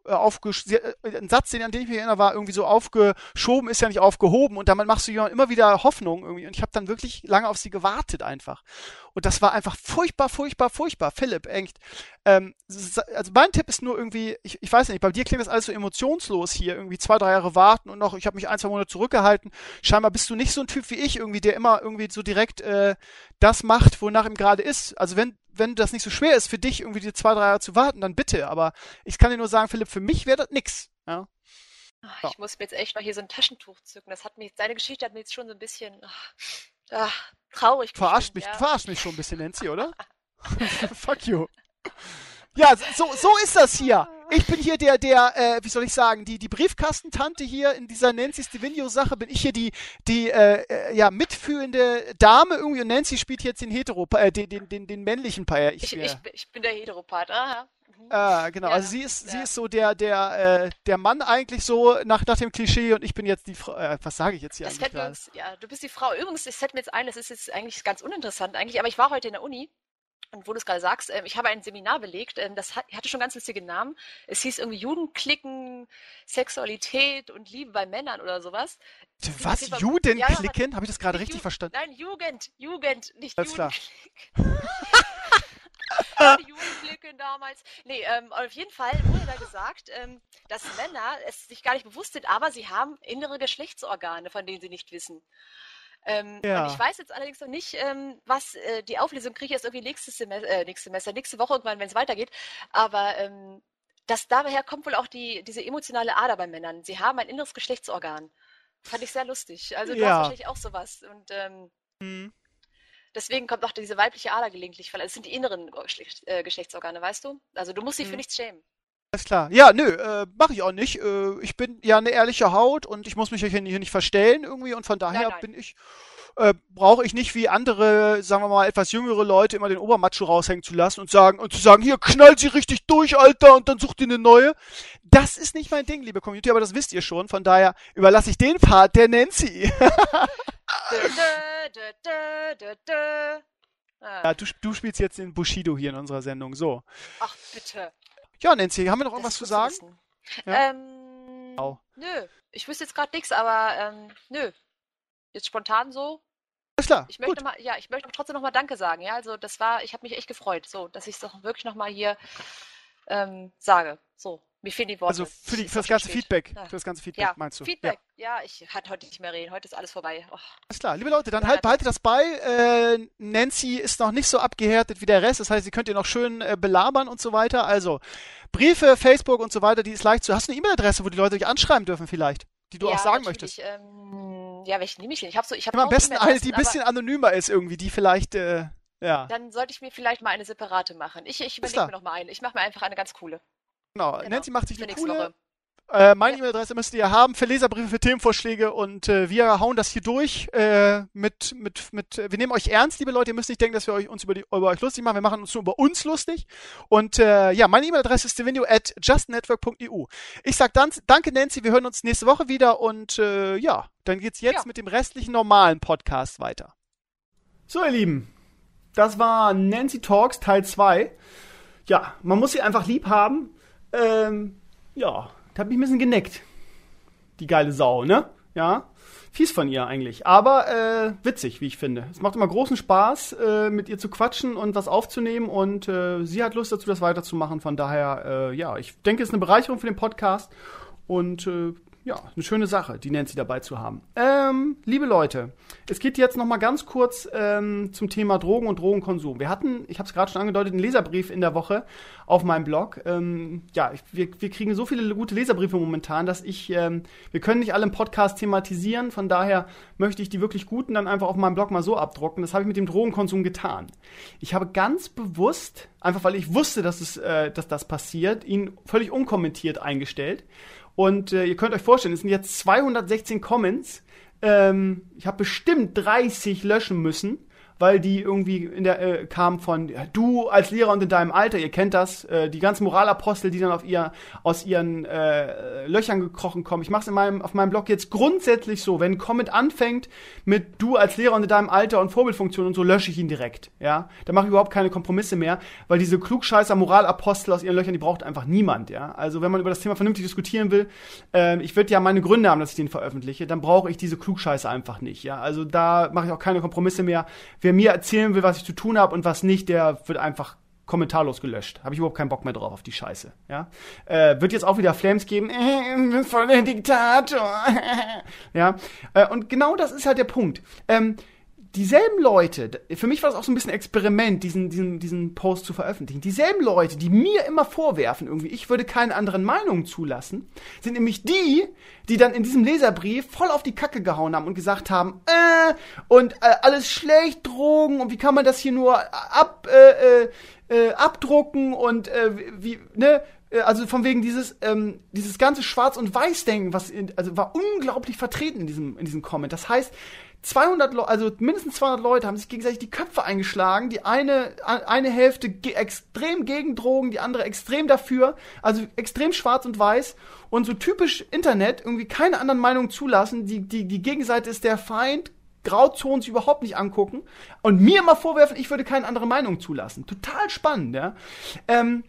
äh, aufgesch- sie, äh, ein Satz, den, an den ich mich erinnere, war irgendwie so, aufgeschoben ist ja nicht aufgehoben, und damit machst du ja immer wieder Hoffnung irgendwie, und ich habe dann wirklich lange auf sie gewartet einfach. Und das war einfach furchtbar, furchtbar, furchtbar. Philipp, echt. Ähm, also mein Tipp ist nur irgendwie, ich, ich weiß nicht, bei dir klingt das alles so emotionslos hier, irgendwie zwei, drei Jahre warten und noch, ich habe mich ein, zwei Monate zurückgehalten. Scheinbar bist du nicht so ein Typ wie ich irgendwie, der immer irgendwie so direkt äh, das macht, wonach ihm gerade ist. Also wenn wenn das nicht so schwer ist für dich, irgendwie die zwei, drei Jahre zu warten, dann bitte. Aber ich kann dir nur sagen, Philipp, für mich wäre das nix. Ja. Ach, ich muss mir jetzt echt mal hier so ein Taschentuch zücken. Das hat mich, seine Geschichte hat mich jetzt schon so ein bisschen ach, ach, traurig gestimmt. Verarscht mich, ja. verarscht mich schon ein bisschen, Nancy, oder? Fuck you. Ja, so, so ist das hier. Ich bin hier der, der, äh, wie soll ich sagen, die, die Briefkastentante hier in dieser Nancy Stevino-Sache, bin ich hier die, die, äh, ja, mitfühlende Dame irgendwie, und Nancy spielt jetzt den Hetero, äh, den, den, den, den männlichen Paar. Ich, ich, ich, ich bin der Heteropath, aha. Mhm. Ah, genau, Ja, also sie ist, ja. sie ist so der, der, äh, der Mann eigentlich so nach, nach dem Klischee, und ich bin jetzt die Frau, äh, was sage ich jetzt hier Das eigentlich fällt mir gerade? jetzt, ja, du bist die Frau. Übrigens, das fällt mir jetzt ein, das ist jetzt eigentlich ganz uninteressant eigentlich, aber ich war heute in der Uni. Und wo du es gerade sagst, ähm, ich habe ein Seminar belegt, ähm, das hat, hatte schon ganz lustige Namen. Es hieß irgendwie Jugendklicken, Sexualität und Liebe bei Männern oder sowas. Was? Ja, Judenklicken? Habe ich das gerade nicht richtig Ju- verstanden? Nein, Jugend, Jugend, nicht Alles klar. Jugendklick. Die Jugendklicken damals. Nee, ähm, auf jeden Fall wurde da gesagt, ähm, dass Männer es sich gar nicht bewusst sind, aber sie haben innere Geschlechtsorgane, von denen sie nicht wissen. Ähm, Ja. Und ich weiß jetzt allerdings noch nicht, ähm, was äh, die Auflösung kriege ich erst irgendwie nächstes Semester, äh, nächstes Semester, nächste Woche irgendwann, wenn es weitergeht. Aber ähm, das daher kommt wohl auch die, diese emotionale Ader bei Männern. Sie haben ein inneres Geschlechtsorgan. Fand ich sehr lustig. Also du Ja. hast wahrscheinlich auch sowas. Und ähm, Hm. deswegen kommt auch diese weibliche Ader gelegentlich, weil es sind die inneren Geschlecht, äh, Geschlechtsorgane, weißt du? Also du musst dich für Mhm. nichts schämen. Alles klar. Ja, nö, äh, mache ich auch nicht. Äh, ich bin ja eine ehrliche Haut, und ich muss mich hier, hier nicht verstellen irgendwie, und von daher Nein, nein. bin ich, äh, brauche ich nicht wie andere, sagen wir mal, etwas jüngere Leute immer den Obermacho raushängen zu lassen und sagen, und zu sagen, hier, knallt sie richtig durch, Alter, und dann sucht ihr eine neue. Das ist nicht mein Ding, liebe Community, aber das wisst ihr schon. Von daher überlasse ich den Part der Nancy. Dö, dö, dö, dö, dö, dö. Ah, Ja, du, du spielst jetzt den Bushido hier in unserer Sendung. So. Ach, bitte. Ja, Nancy, haben wir noch irgendwas Das ist zu gut sagen? wissen. Ja. Ähm, Au. nö, ich wüsste jetzt gerade nichts, aber ähm, nö. Jetzt spontan so. Alles klar. Ich möchte Gut. mal, ja, ich möchte trotzdem nochmal Danke sagen. Ja, also das war, ich habe mich echt gefreut, so, dass ich es doch wirklich nochmal hier ähm, sage. So, mir fehlen die Worte. Also für, die, Es ist für das auch schon ganze spät. Feedback. Ja. Für das ganze Feedback, Ja, meinst du? Feedback. Ja. Ja, ich kann heute nicht mehr reden. Heute ist alles vorbei. Oh. Alles klar. Liebe Leute, dann Ja, halt, also- behaltet das bei. Äh, Nancy ist noch nicht so abgehärtet wie der Rest. Das heißt, sie könnt ihr noch schön äh, belabern und so weiter. Also Briefe, Facebook und so weiter, die ist leicht zu. Hast du eine E-Mail-Adresse, wo die Leute dich anschreiben dürfen vielleicht? Die du ja, auch sagen natürlich. möchtest? Ähm, ja, welche nehme ich denn? Ich habe so, ich habe Immer am besten eine, die ein aber bisschen anonymer ist irgendwie, die vielleicht, äh, ja. dann sollte ich mir vielleicht mal eine separate machen. Ich, ich überlege klar. mir noch mal eine. Ich mache mir einfach eine ganz coole. Genau. Genau. Nancy macht sich Für eine nächste coole. Woche. Äh, meine Ja. E-Mail-Adresse müsst ihr ja haben für Leserbriefe, für Themenvorschläge, und äh, wir hauen das hier durch äh, mit, mit, mit, wir nehmen euch ernst, liebe Leute, ihr müsst nicht denken, dass wir euch, uns über, die, über euch lustig machen, wir machen uns nur über uns lustig, und äh, ja, meine E-Mail-Adresse ist stevenio at justnetwork punkt e u. Ich sag dann, danke Nancy, wir hören uns nächste Woche wieder, und äh, ja, dann geht's jetzt Ja. mit dem restlichen normalen Podcast weiter. So, ihr Lieben, das war Nancy Talks Teil zwei. Ja, man muss sie einfach lieb haben. Ähm, ja, da hab ich ein bisschen geneckt. Die geile Sau, ne? Ja, fies von ihr eigentlich. Aber äh, witzig, wie ich finde. Es macht immer großen Spaß, äh, mit ihr zu quatschen und was aufzunehmen. Und äh, sie hat Lust dazu, das weiterzumachen. Von daher, äh, ja, ich denke, es ist eine Bereicherung für den Podcast. Und äh, ja, eine schöne Sache, die Nancy dabei zu haben. Ähm, liebe Leute, es geht jetzt noch mal ganz kurz ähm, zum Thema Drogen und Drogenkonsum. Wir hatten, ich habe es gerade schon angedeutet, einen Leserbrief in der Woche auf meinem Blog. Ähm, ja, ich, wir, wir kriegen so viele gute Leserbriefe momentan, dass ich, ähm, wir können nicht alle im Podcast thematisieren. Von daher möchte ich die wirklich guten dann einfach auf meinem Blog mal so abdrucken. Das habe ich mit dem Drogenkonsum getan. Ich habe ganz bewusst, einfach weil ich wusste, dass, es, äh, dass das passiert, ihn völlig unkommentiert eingestellt. Und äh, ihr könnt euch vorstellen, es sind jetzt zweihundertsechzehn Comments. Ähm, ich habe bestimmt dreißig löschen müssen, weil die irgendwie in der äh, kamen von ja, du als Lehrer und in deinem Alter, ihr kennt das, äh, die ganzen Moralapostel, die dann auf ihr aus ihren äh, Löchern gekrochen kommen. Ich mache es in meinem auf meinem Blog jetzt grundsätzlich so, wenn ein Comment anfängt mit du als Lehrer und in deinem Alter und Vorbildfunktion und so, lösche ich ihn direkt, ja? Da mache ich überhaupt keine Kompromisse mehr, weil diese Klugscheißer Moralapostel aus ihren Löchern, die braucht einfach niemand, ja? Also, wenn man über das Thema vernünftig diskutieren will, äh, ich würde ja meine Gründe haben, dass ich den veröffentliche, dann brauche ich diese Klugscheiße einfach nicht, ja? Also, da mache ich auch keine Kompromisse mehr. Wer mir erzählen will, was ich zu tun habe und was nicht, der wird einfach kommentarlos gelöscht. Habe ich überhaupt keinen Bock mehr drauf auf die Scheiße, ja? Äh, wird jetzt auch wieder Flames geben, äh, voll der Diktator, ja? Äh, und genau das ist halt der Punkt. Ähm, dieselben Leute, für mich war das auch so ein bisschen Experiment, diesen, diesen, diesen Post zu veröffentlichen. Dieselben Leute, die mir immer vorwerfen, irgendwie, ich würde keine anderen Meinungen zulassen, sind nämlich die, die dann in diesem Leserbrief voll auf die Kacke gehauen haben und gesagt haben, äh, und äh, alles schlecht, Drogen, und wie kann man das hier nur ab, äh, äh, äh abdrucken und äh, wie, ne, also von wegen dieses ähm, dieses ganze Schwarz- und Weiß-Denken, was in, also war unglaublich vertreten in diesem in diesem Comment. Das heißt, zweihundert Leute, also mindestens zweihundert Leute haben sich gegenseitig die Köpfe eingeschlagen. Die eine eine Hälfte ge- extrem gegen Drogen, die andere extrem dafür. Also extrem schwarz und weiß und so typisch Internet, irgendwie keine anderen Meinungen zulassen. Die die die Gegenseite ist der Feind. Grauzonen sich überhaupt nicht angucken und mir immer vorwerfen, ich würde keine andere Meinung zulassen. Total spannend, ja. Ähm,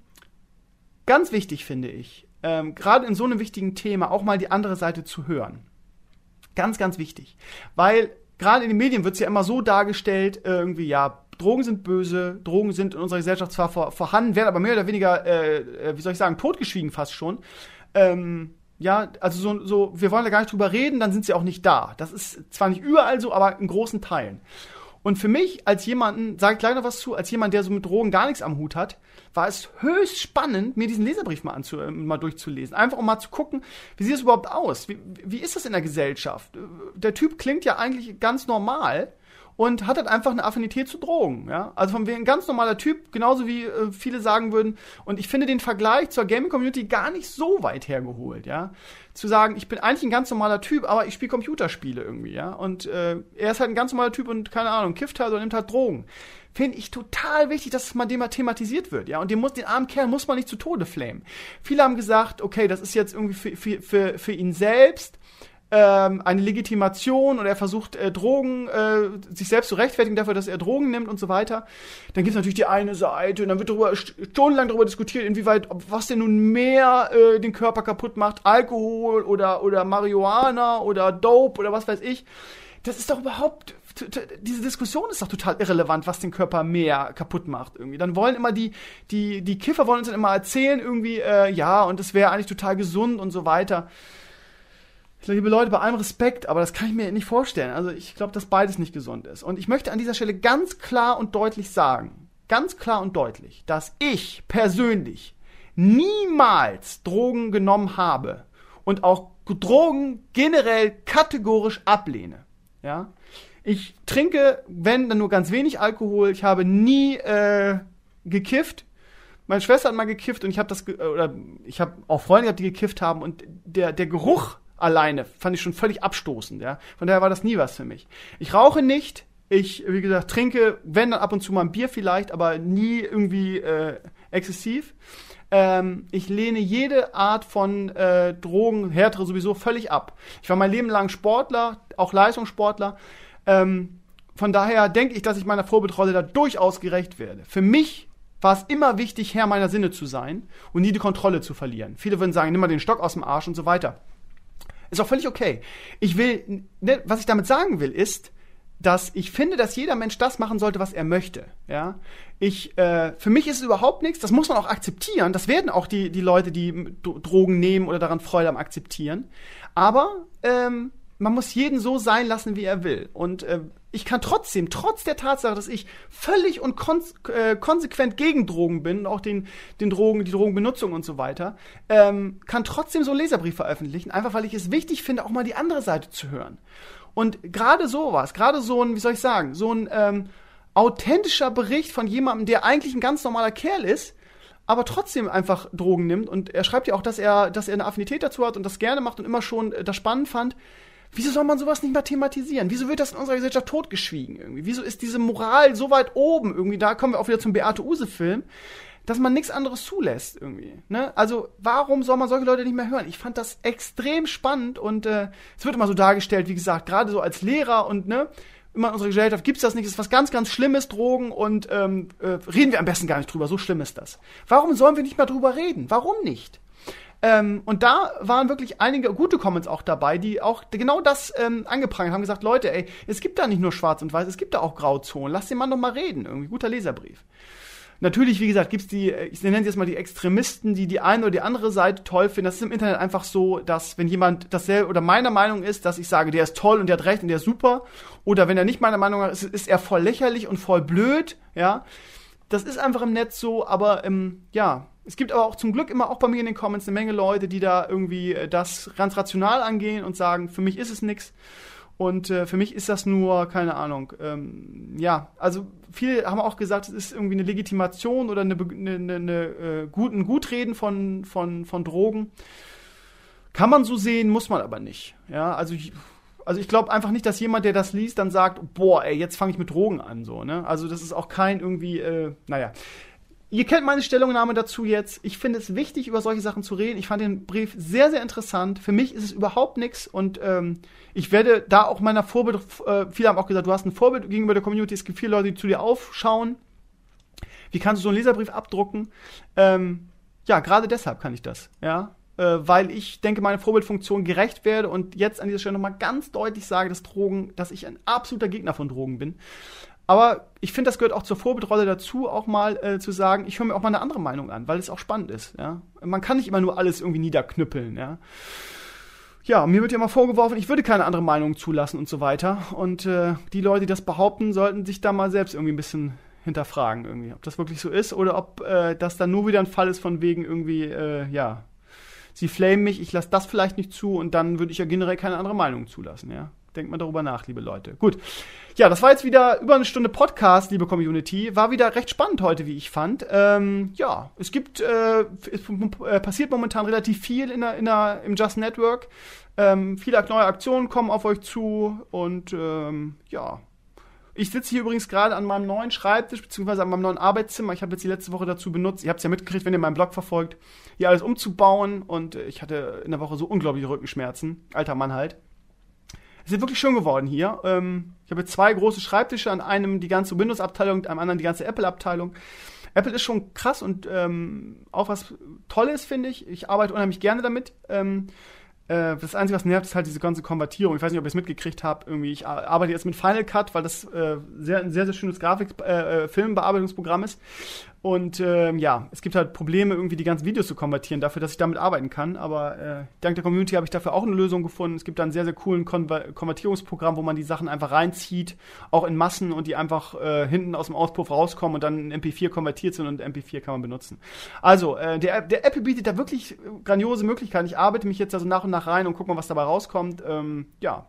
Ganz wichtig finde ich, ähm, gerade in so einem wichtigen Thema auch mal die andere Seite zu hören. Ganz, ganz wichtig. Weil gerade in den Medien wird es ja immer so dargestellt, irgendwie, ja, Drogen sind böse, Drogen sind in unserer Gesellschaft zwar vor, vorhanden, werden aber mehr oder weniger, äh, wie soll ich sagen, totgeschwiegen fast schon. Ähm, ja, also so, so, wir wollen da gar nicht drüber reden, dann sind sie auch nicht da. Das ist zwar nicht überall so, aber in großen Teilen. Und für mich als jemanden, sage ich gleich noch was zu, als jemand, der so mit Drogen gar nichts am Hut hat, war es höchst spannend, mir diesen Leserbrief mal, anzu, mal durchzulesen. Einfach um mal zu gucken, wie sieht es überhaupt aus? Wie, wie ist das in der Gesellschaft? Der Typ klingt ja eigentlich ganz normal und hat halt einfach eine Affinität zu Drogen. Ja? Also von wegen ein ganz normaler Typ, genauso wie äh, viele sagen würden. Und ich finde den Vergleich zur Gaming-Community gar nicht so weit hergeholt. Ja? Zu sagen, ich bin eigentlich ein ganz normaler Typ, aber ich spiele Computerspiele irgendwie. Ja? Und äh, er ist halt ein ganz normaler Typ und, keine Ahnung, kifft halt oder nimmt halt Drogen. Finde ich total wichtig, dass es mal thematisiert wird, ja. Und den, muss, den armen Kerl muss man nicht zu Tode flamen. Viele haben gesagt, okay, das ist jetzt irgendwie für, für, für, für ihn selbst ähm, eine Legitimation oder er versucht, äh, Drogen, äh, sich selbst zu rechtfertigen dafür, dass er Drogen nimmt und so weiter. Dann gibt es natürlich die eine Seite und dann wird darüber, stundenlang darüber diskutiert, inwieweit, was denn nun mehr äh, den Körper kaputt macht, Alkohol oder, oder Marihuana oder Dope oder was weiß ich. Das ist doch überhaupt, diese Diskussion ist doch total irrelevant, was den Körper mehr kaputt macht irgendwie. Dann wollen immer die, die, die Kiffer wollen uns dann immer erzählen irgendwie, äh, ja, und das wäre eigentlich total gesund und so weiter. Liebe Leute, bei allem Respekt, aber das kann ich mir nicht vorstellen. Also ich glaube, dass beides nicht gesund ist. Und ich möchte an dieser Stelle ganz klar und deutlich sagen, ganz klar und deutlich, dass ich persönlich niemals Drogen genommen habe und auch Drogen generell kategorisch ablehne. Ja, ich trinke, wenn, dann nur ganz wenig Alkohol. Ich habe nie äh, gekifft. Meine Schwester hat mal gekifft und ich habe das, ge- oder ich habe auch Freunde gehabt, die gekifft haben und der der Geruch alleine fand ich schon völlig abstoßend. Ja, von daher war das nie was für mich. Ich rauche nicht. Ich, wie gesagt, trinke, wenn dann ab und zu mal ein Bier vielleicht, aber nie irgendwie äh, exzessiv. Ähm, ich lehne jede Art von äh, Drogen, härtere sowieso, völlig ab. Ich war mein Leben lang Sportler, auch Leistungssportler. Ähm, von daher denke ich, dass ich meiner Vorbildrolle da durchaus gerecht werde. Für mich war es immer wichtig, Herr meiner Sinne zu sein und nie die Kontrolle zu verlieren. Viele würden sagen, nimm mal den Stock aus dem Arsch und so weiter. Ist auch völlig okay. Ich will, ne, was ich damit sagen will, ist, dass ich finde, dass jeder Mensch das machen sollte, was er möchte. Ja, ich, äh, für mich ist es überhaupt nichts. Das muss man auch akzeptieren. Das werden auch die die Leute, die Drogen nehmen oder daran Freude haben, akzeptieren. Aber ähm, man muss jeden so sein lassen, wie er will. Und äh, ich kann trotzdem, trotz der Tatsache, dass ich völlig und kon- äh, konsequent gegen Drogen bin, auch den den Drogen, die Drogenbenutzung und so weiter, ähm, kann trotzdem so einen Leserbrief veröffentlichen, einfach weil ich es wichtig finde, auch mal die andere Seite zu hören. Und gerade sowas, gerade so ein, wie soll ich sagen, so ein ähm, authentischer Bericht von jemandem, der eigentlich ein ganz normaler Kerl ist, aber trotzdem einfach Drogen nimmt. Und er schreibt ja auch, dass er, dass er eine Affinität dazu hat und das gerne macht und immer schon äh, das spannend fand. Wieso soll man sowas nicht mal thematisieren? Wieso wird das in unserer Gesellschaft totgeschwiegen irgendwie? Wieso ist diese Moral so weit oben irgendwie? Da kommen wir auch wieder zum Beate-Use-Film, dass man nichts anderes zulässt irgendwie. Ne? Also warum soll man solche Leute nicht mehr hören? Ich fand das extrem spannend und äh, es wird immer so dargestellt, wie gesagt, gerade so als Lehrer und ne, immer in unserer Gesellschaft gibt's das nicht, das ist was ganz, ganz Schlimmes, Drogen und ähm, äh, reden wir am besten gar nicht drüber, so schlimm ist das. Warum sollen wir nicht mal drüber reden? Warum nicht? Ähm, und da waren wirklich einige gute Comments auch dabei, die auch genau das ähm, angeprangert haben, gesagt, Leute, ey, es gibt da nicht nur schwarz und weiß, es gibt da auch Grauzonen, lass den Mann doch mal reden, irgendwie, guter Leserbrief. Natürlich, wie gesagt, gibt's die, ich nenne sie jetzt mal die Extremisten, die die eine oder die andere Seite toll finden. Das ist im Internet einfach so, dass wenn jemand dasselbe oder meiner Meinung ist, dass ich sage, der ist toll und der hat recht und der ist super, oder wenn er nicht meiner Meinung ist, ist er voll lächerlich und voll blöd, ja. Das ist einfach im Netz so, aber ähm, ja, es gibt aber auch zum Glück immer auch bei mir in den Comments eine Menge Leute, die da irgendwie äh, das ganz rational angehen und sagen, für mich ist es nix. Und äh, für mich ist das nur, keine Ahnung, ähm, ja, also viele haben auch gesagt, es ist irgendwie eine Legitimation oder eine, eine, eine, eine äh, gut, ein Gutreden von, von, von Drogen. Kann man so sehen, muss man aber nicht. Ja, also ich, also ich glaube einfach nicht, dass jemand, der das liest, dann sagt, boah, ey, jetzt fange ich mit Drogen an, so, ne? Also das ist auch kein irgendwie, äh, naja. Ihr kennt meine Stellungnahme dazu jetzt. Ich finde es wichtig, über solche Sachen zu reden. Ich fand den Brief sehr, sehr interessant. Für mich ist es überhaupt nichts und ähm, ich werde da auch meiner Vorbild, äh, viele haben auch gesagt, du hast ein Vorbild gegenüber der Community. Es gibt viele Leute, die zu dir aufschauen. Wie kannst du so einen Leserbrief abdrucken? Ähm, ja, gerade deshalb kann ich das, ja, äh, weil ich denke, meine Vorbildfunktion gerecht werde und jetzt an dieser Stelle nochmal ganz deutlich sage, dass Drogen, dass ich ein absoluter Gegner von Drogen bin. Aber ich finde, das gehört auch zur Vorbildrolle dazu, auch mal äh, zu sagen, ich höre mir auch mal eine andere Meinung an, weil es auch spannend ist. Ja? Man kann nicht immer nur alles irgendwie niederknüppeln. Ja, ja, mir wird ja immer vorgeworfen, ich würde keine andere Meinung zulassen und so weiter. Und äh, die Leute, die das behaupten, sollten sich da mal selbst irgendwie ein bisschen hinterfragen, irgendwie, ob das wirklich so ist oder ob äh, das dann nur wieder ein Fall ist von wegen irgendwie, äh, ja, sie flamen mich, ich lasse das vielleicht nicht zu und dann würde ich ja generell keine andere Meinung zulassen, ja. Denkt mal darüber nach, liebe Leute. Gut. Ja, das war jetzt wieder über eine Stunde Podcast, liebe Community. War wieder recht spannend heute, wie ich fand. Ähm, ja, es gibt, äh, es äh, passiert momentan relativ viel in der, in der, im Just Network. Ähm, viele neue Aktionen kommen auf euch zu und ähm, ja. Ich sitze hier übrigens gerade an meinem neuen Schreibtisch, beziehungsweise an meinem neuen Arbeitszimmer. Ich habe jetzt die letzte Woche dazu benutzt, ihr habt es ja mitgekriegt, wenn ihr meinen Blog verfolgt, hier alles umzubauen und ich hatte in der Woche so unglaubliche Rückenschmerzen. Alter Mann halt. Es ist wirklich schön geworden hier. Ähm, ich habe jetzt zwei große Schreibtische, an einem die ganze Windows-Abteilung, am anderen die ganze Apple-Abteilung. Apple ist schon krass und ähm, auch was Tolles, finde ich. Ich arbeite unheimlich gerne damit. Ähm, äh, das Einzige, was nervt, ist halt diese ganze Konvertierung. Ich weiß nicht, ob ihr es mitgekriegt habt. Irgendwie, ich arbeite jetzt mit Final Cut, weil das äh, sehr, ein sehr, sehr schönes Grafik-Filmbearbeitungsprogramm äh, ist. Und ähm, ja, es gibt halt Probleme, irgendwie die ganzen Videos zu konvertieren, dafür, dass ich damit arbeiten kann. Aber äh, dank der Community habe ich dafür auch eine Lösung gefunden. Es gibt da einen sehr, sehr coolen Konver- Konvertierungsprogramm, wo man die Sachen einfach reinzieht, auch in Massen und die einfach äh, hinten aus dem Auspuff rauskommen und dann in M P vier konvertiert sind und M P vier kann man benutzen. Also, äh, der, der Apple bietet da wirklich grandiose Möglichkeiten. Ich arbeite mich jetzt also nach und nach rein und gucke mal, was dabei rauskommt. Ähm, ja.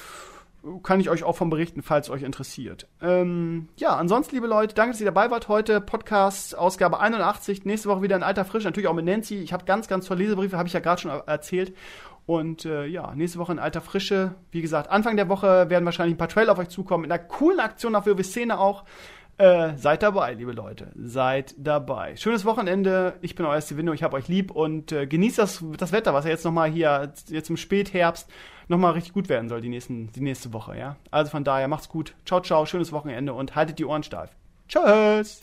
Kann ich euch auch von berichten, falls euch interessiert. Ähm, ja, ansonsten, liebe Leute, danke, dass ihr dabei wart heute. Podcast, Ausgabe einundachtzig. Nächste Woche wieder in alter Frische, natürlich auch mit Nancy. Ich habe ganz, ganz tolle Lesebriefe, habe ich ja gerade schon erzählt. Und äh, ja, nächste Woche in alter Frische. Wie gesagt, Anfang der Woche werden wahrscheinlich ein paar Trailer auf euch zukommen. In einer coolen Aktion auf WoW-Szene auch. Äh, seid dabei, liebe Leute. Seid dabei. Schönes Wochenende. Ich bin euer Stevenio. Ich hab euch lieb und äh, genießt das, das Wetter, was ja jetzt nochmal hier, jetzt im Spätherbst, nochmal richtig gut werden soll, die, nächsten, die nächste Woche, ja. Also von daher, macht's gut. Ciao, ciao. Schönes Wochenende und haltet die Ohren steif. Tschüss.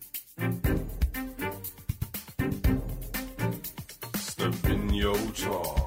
Stevenio Talk.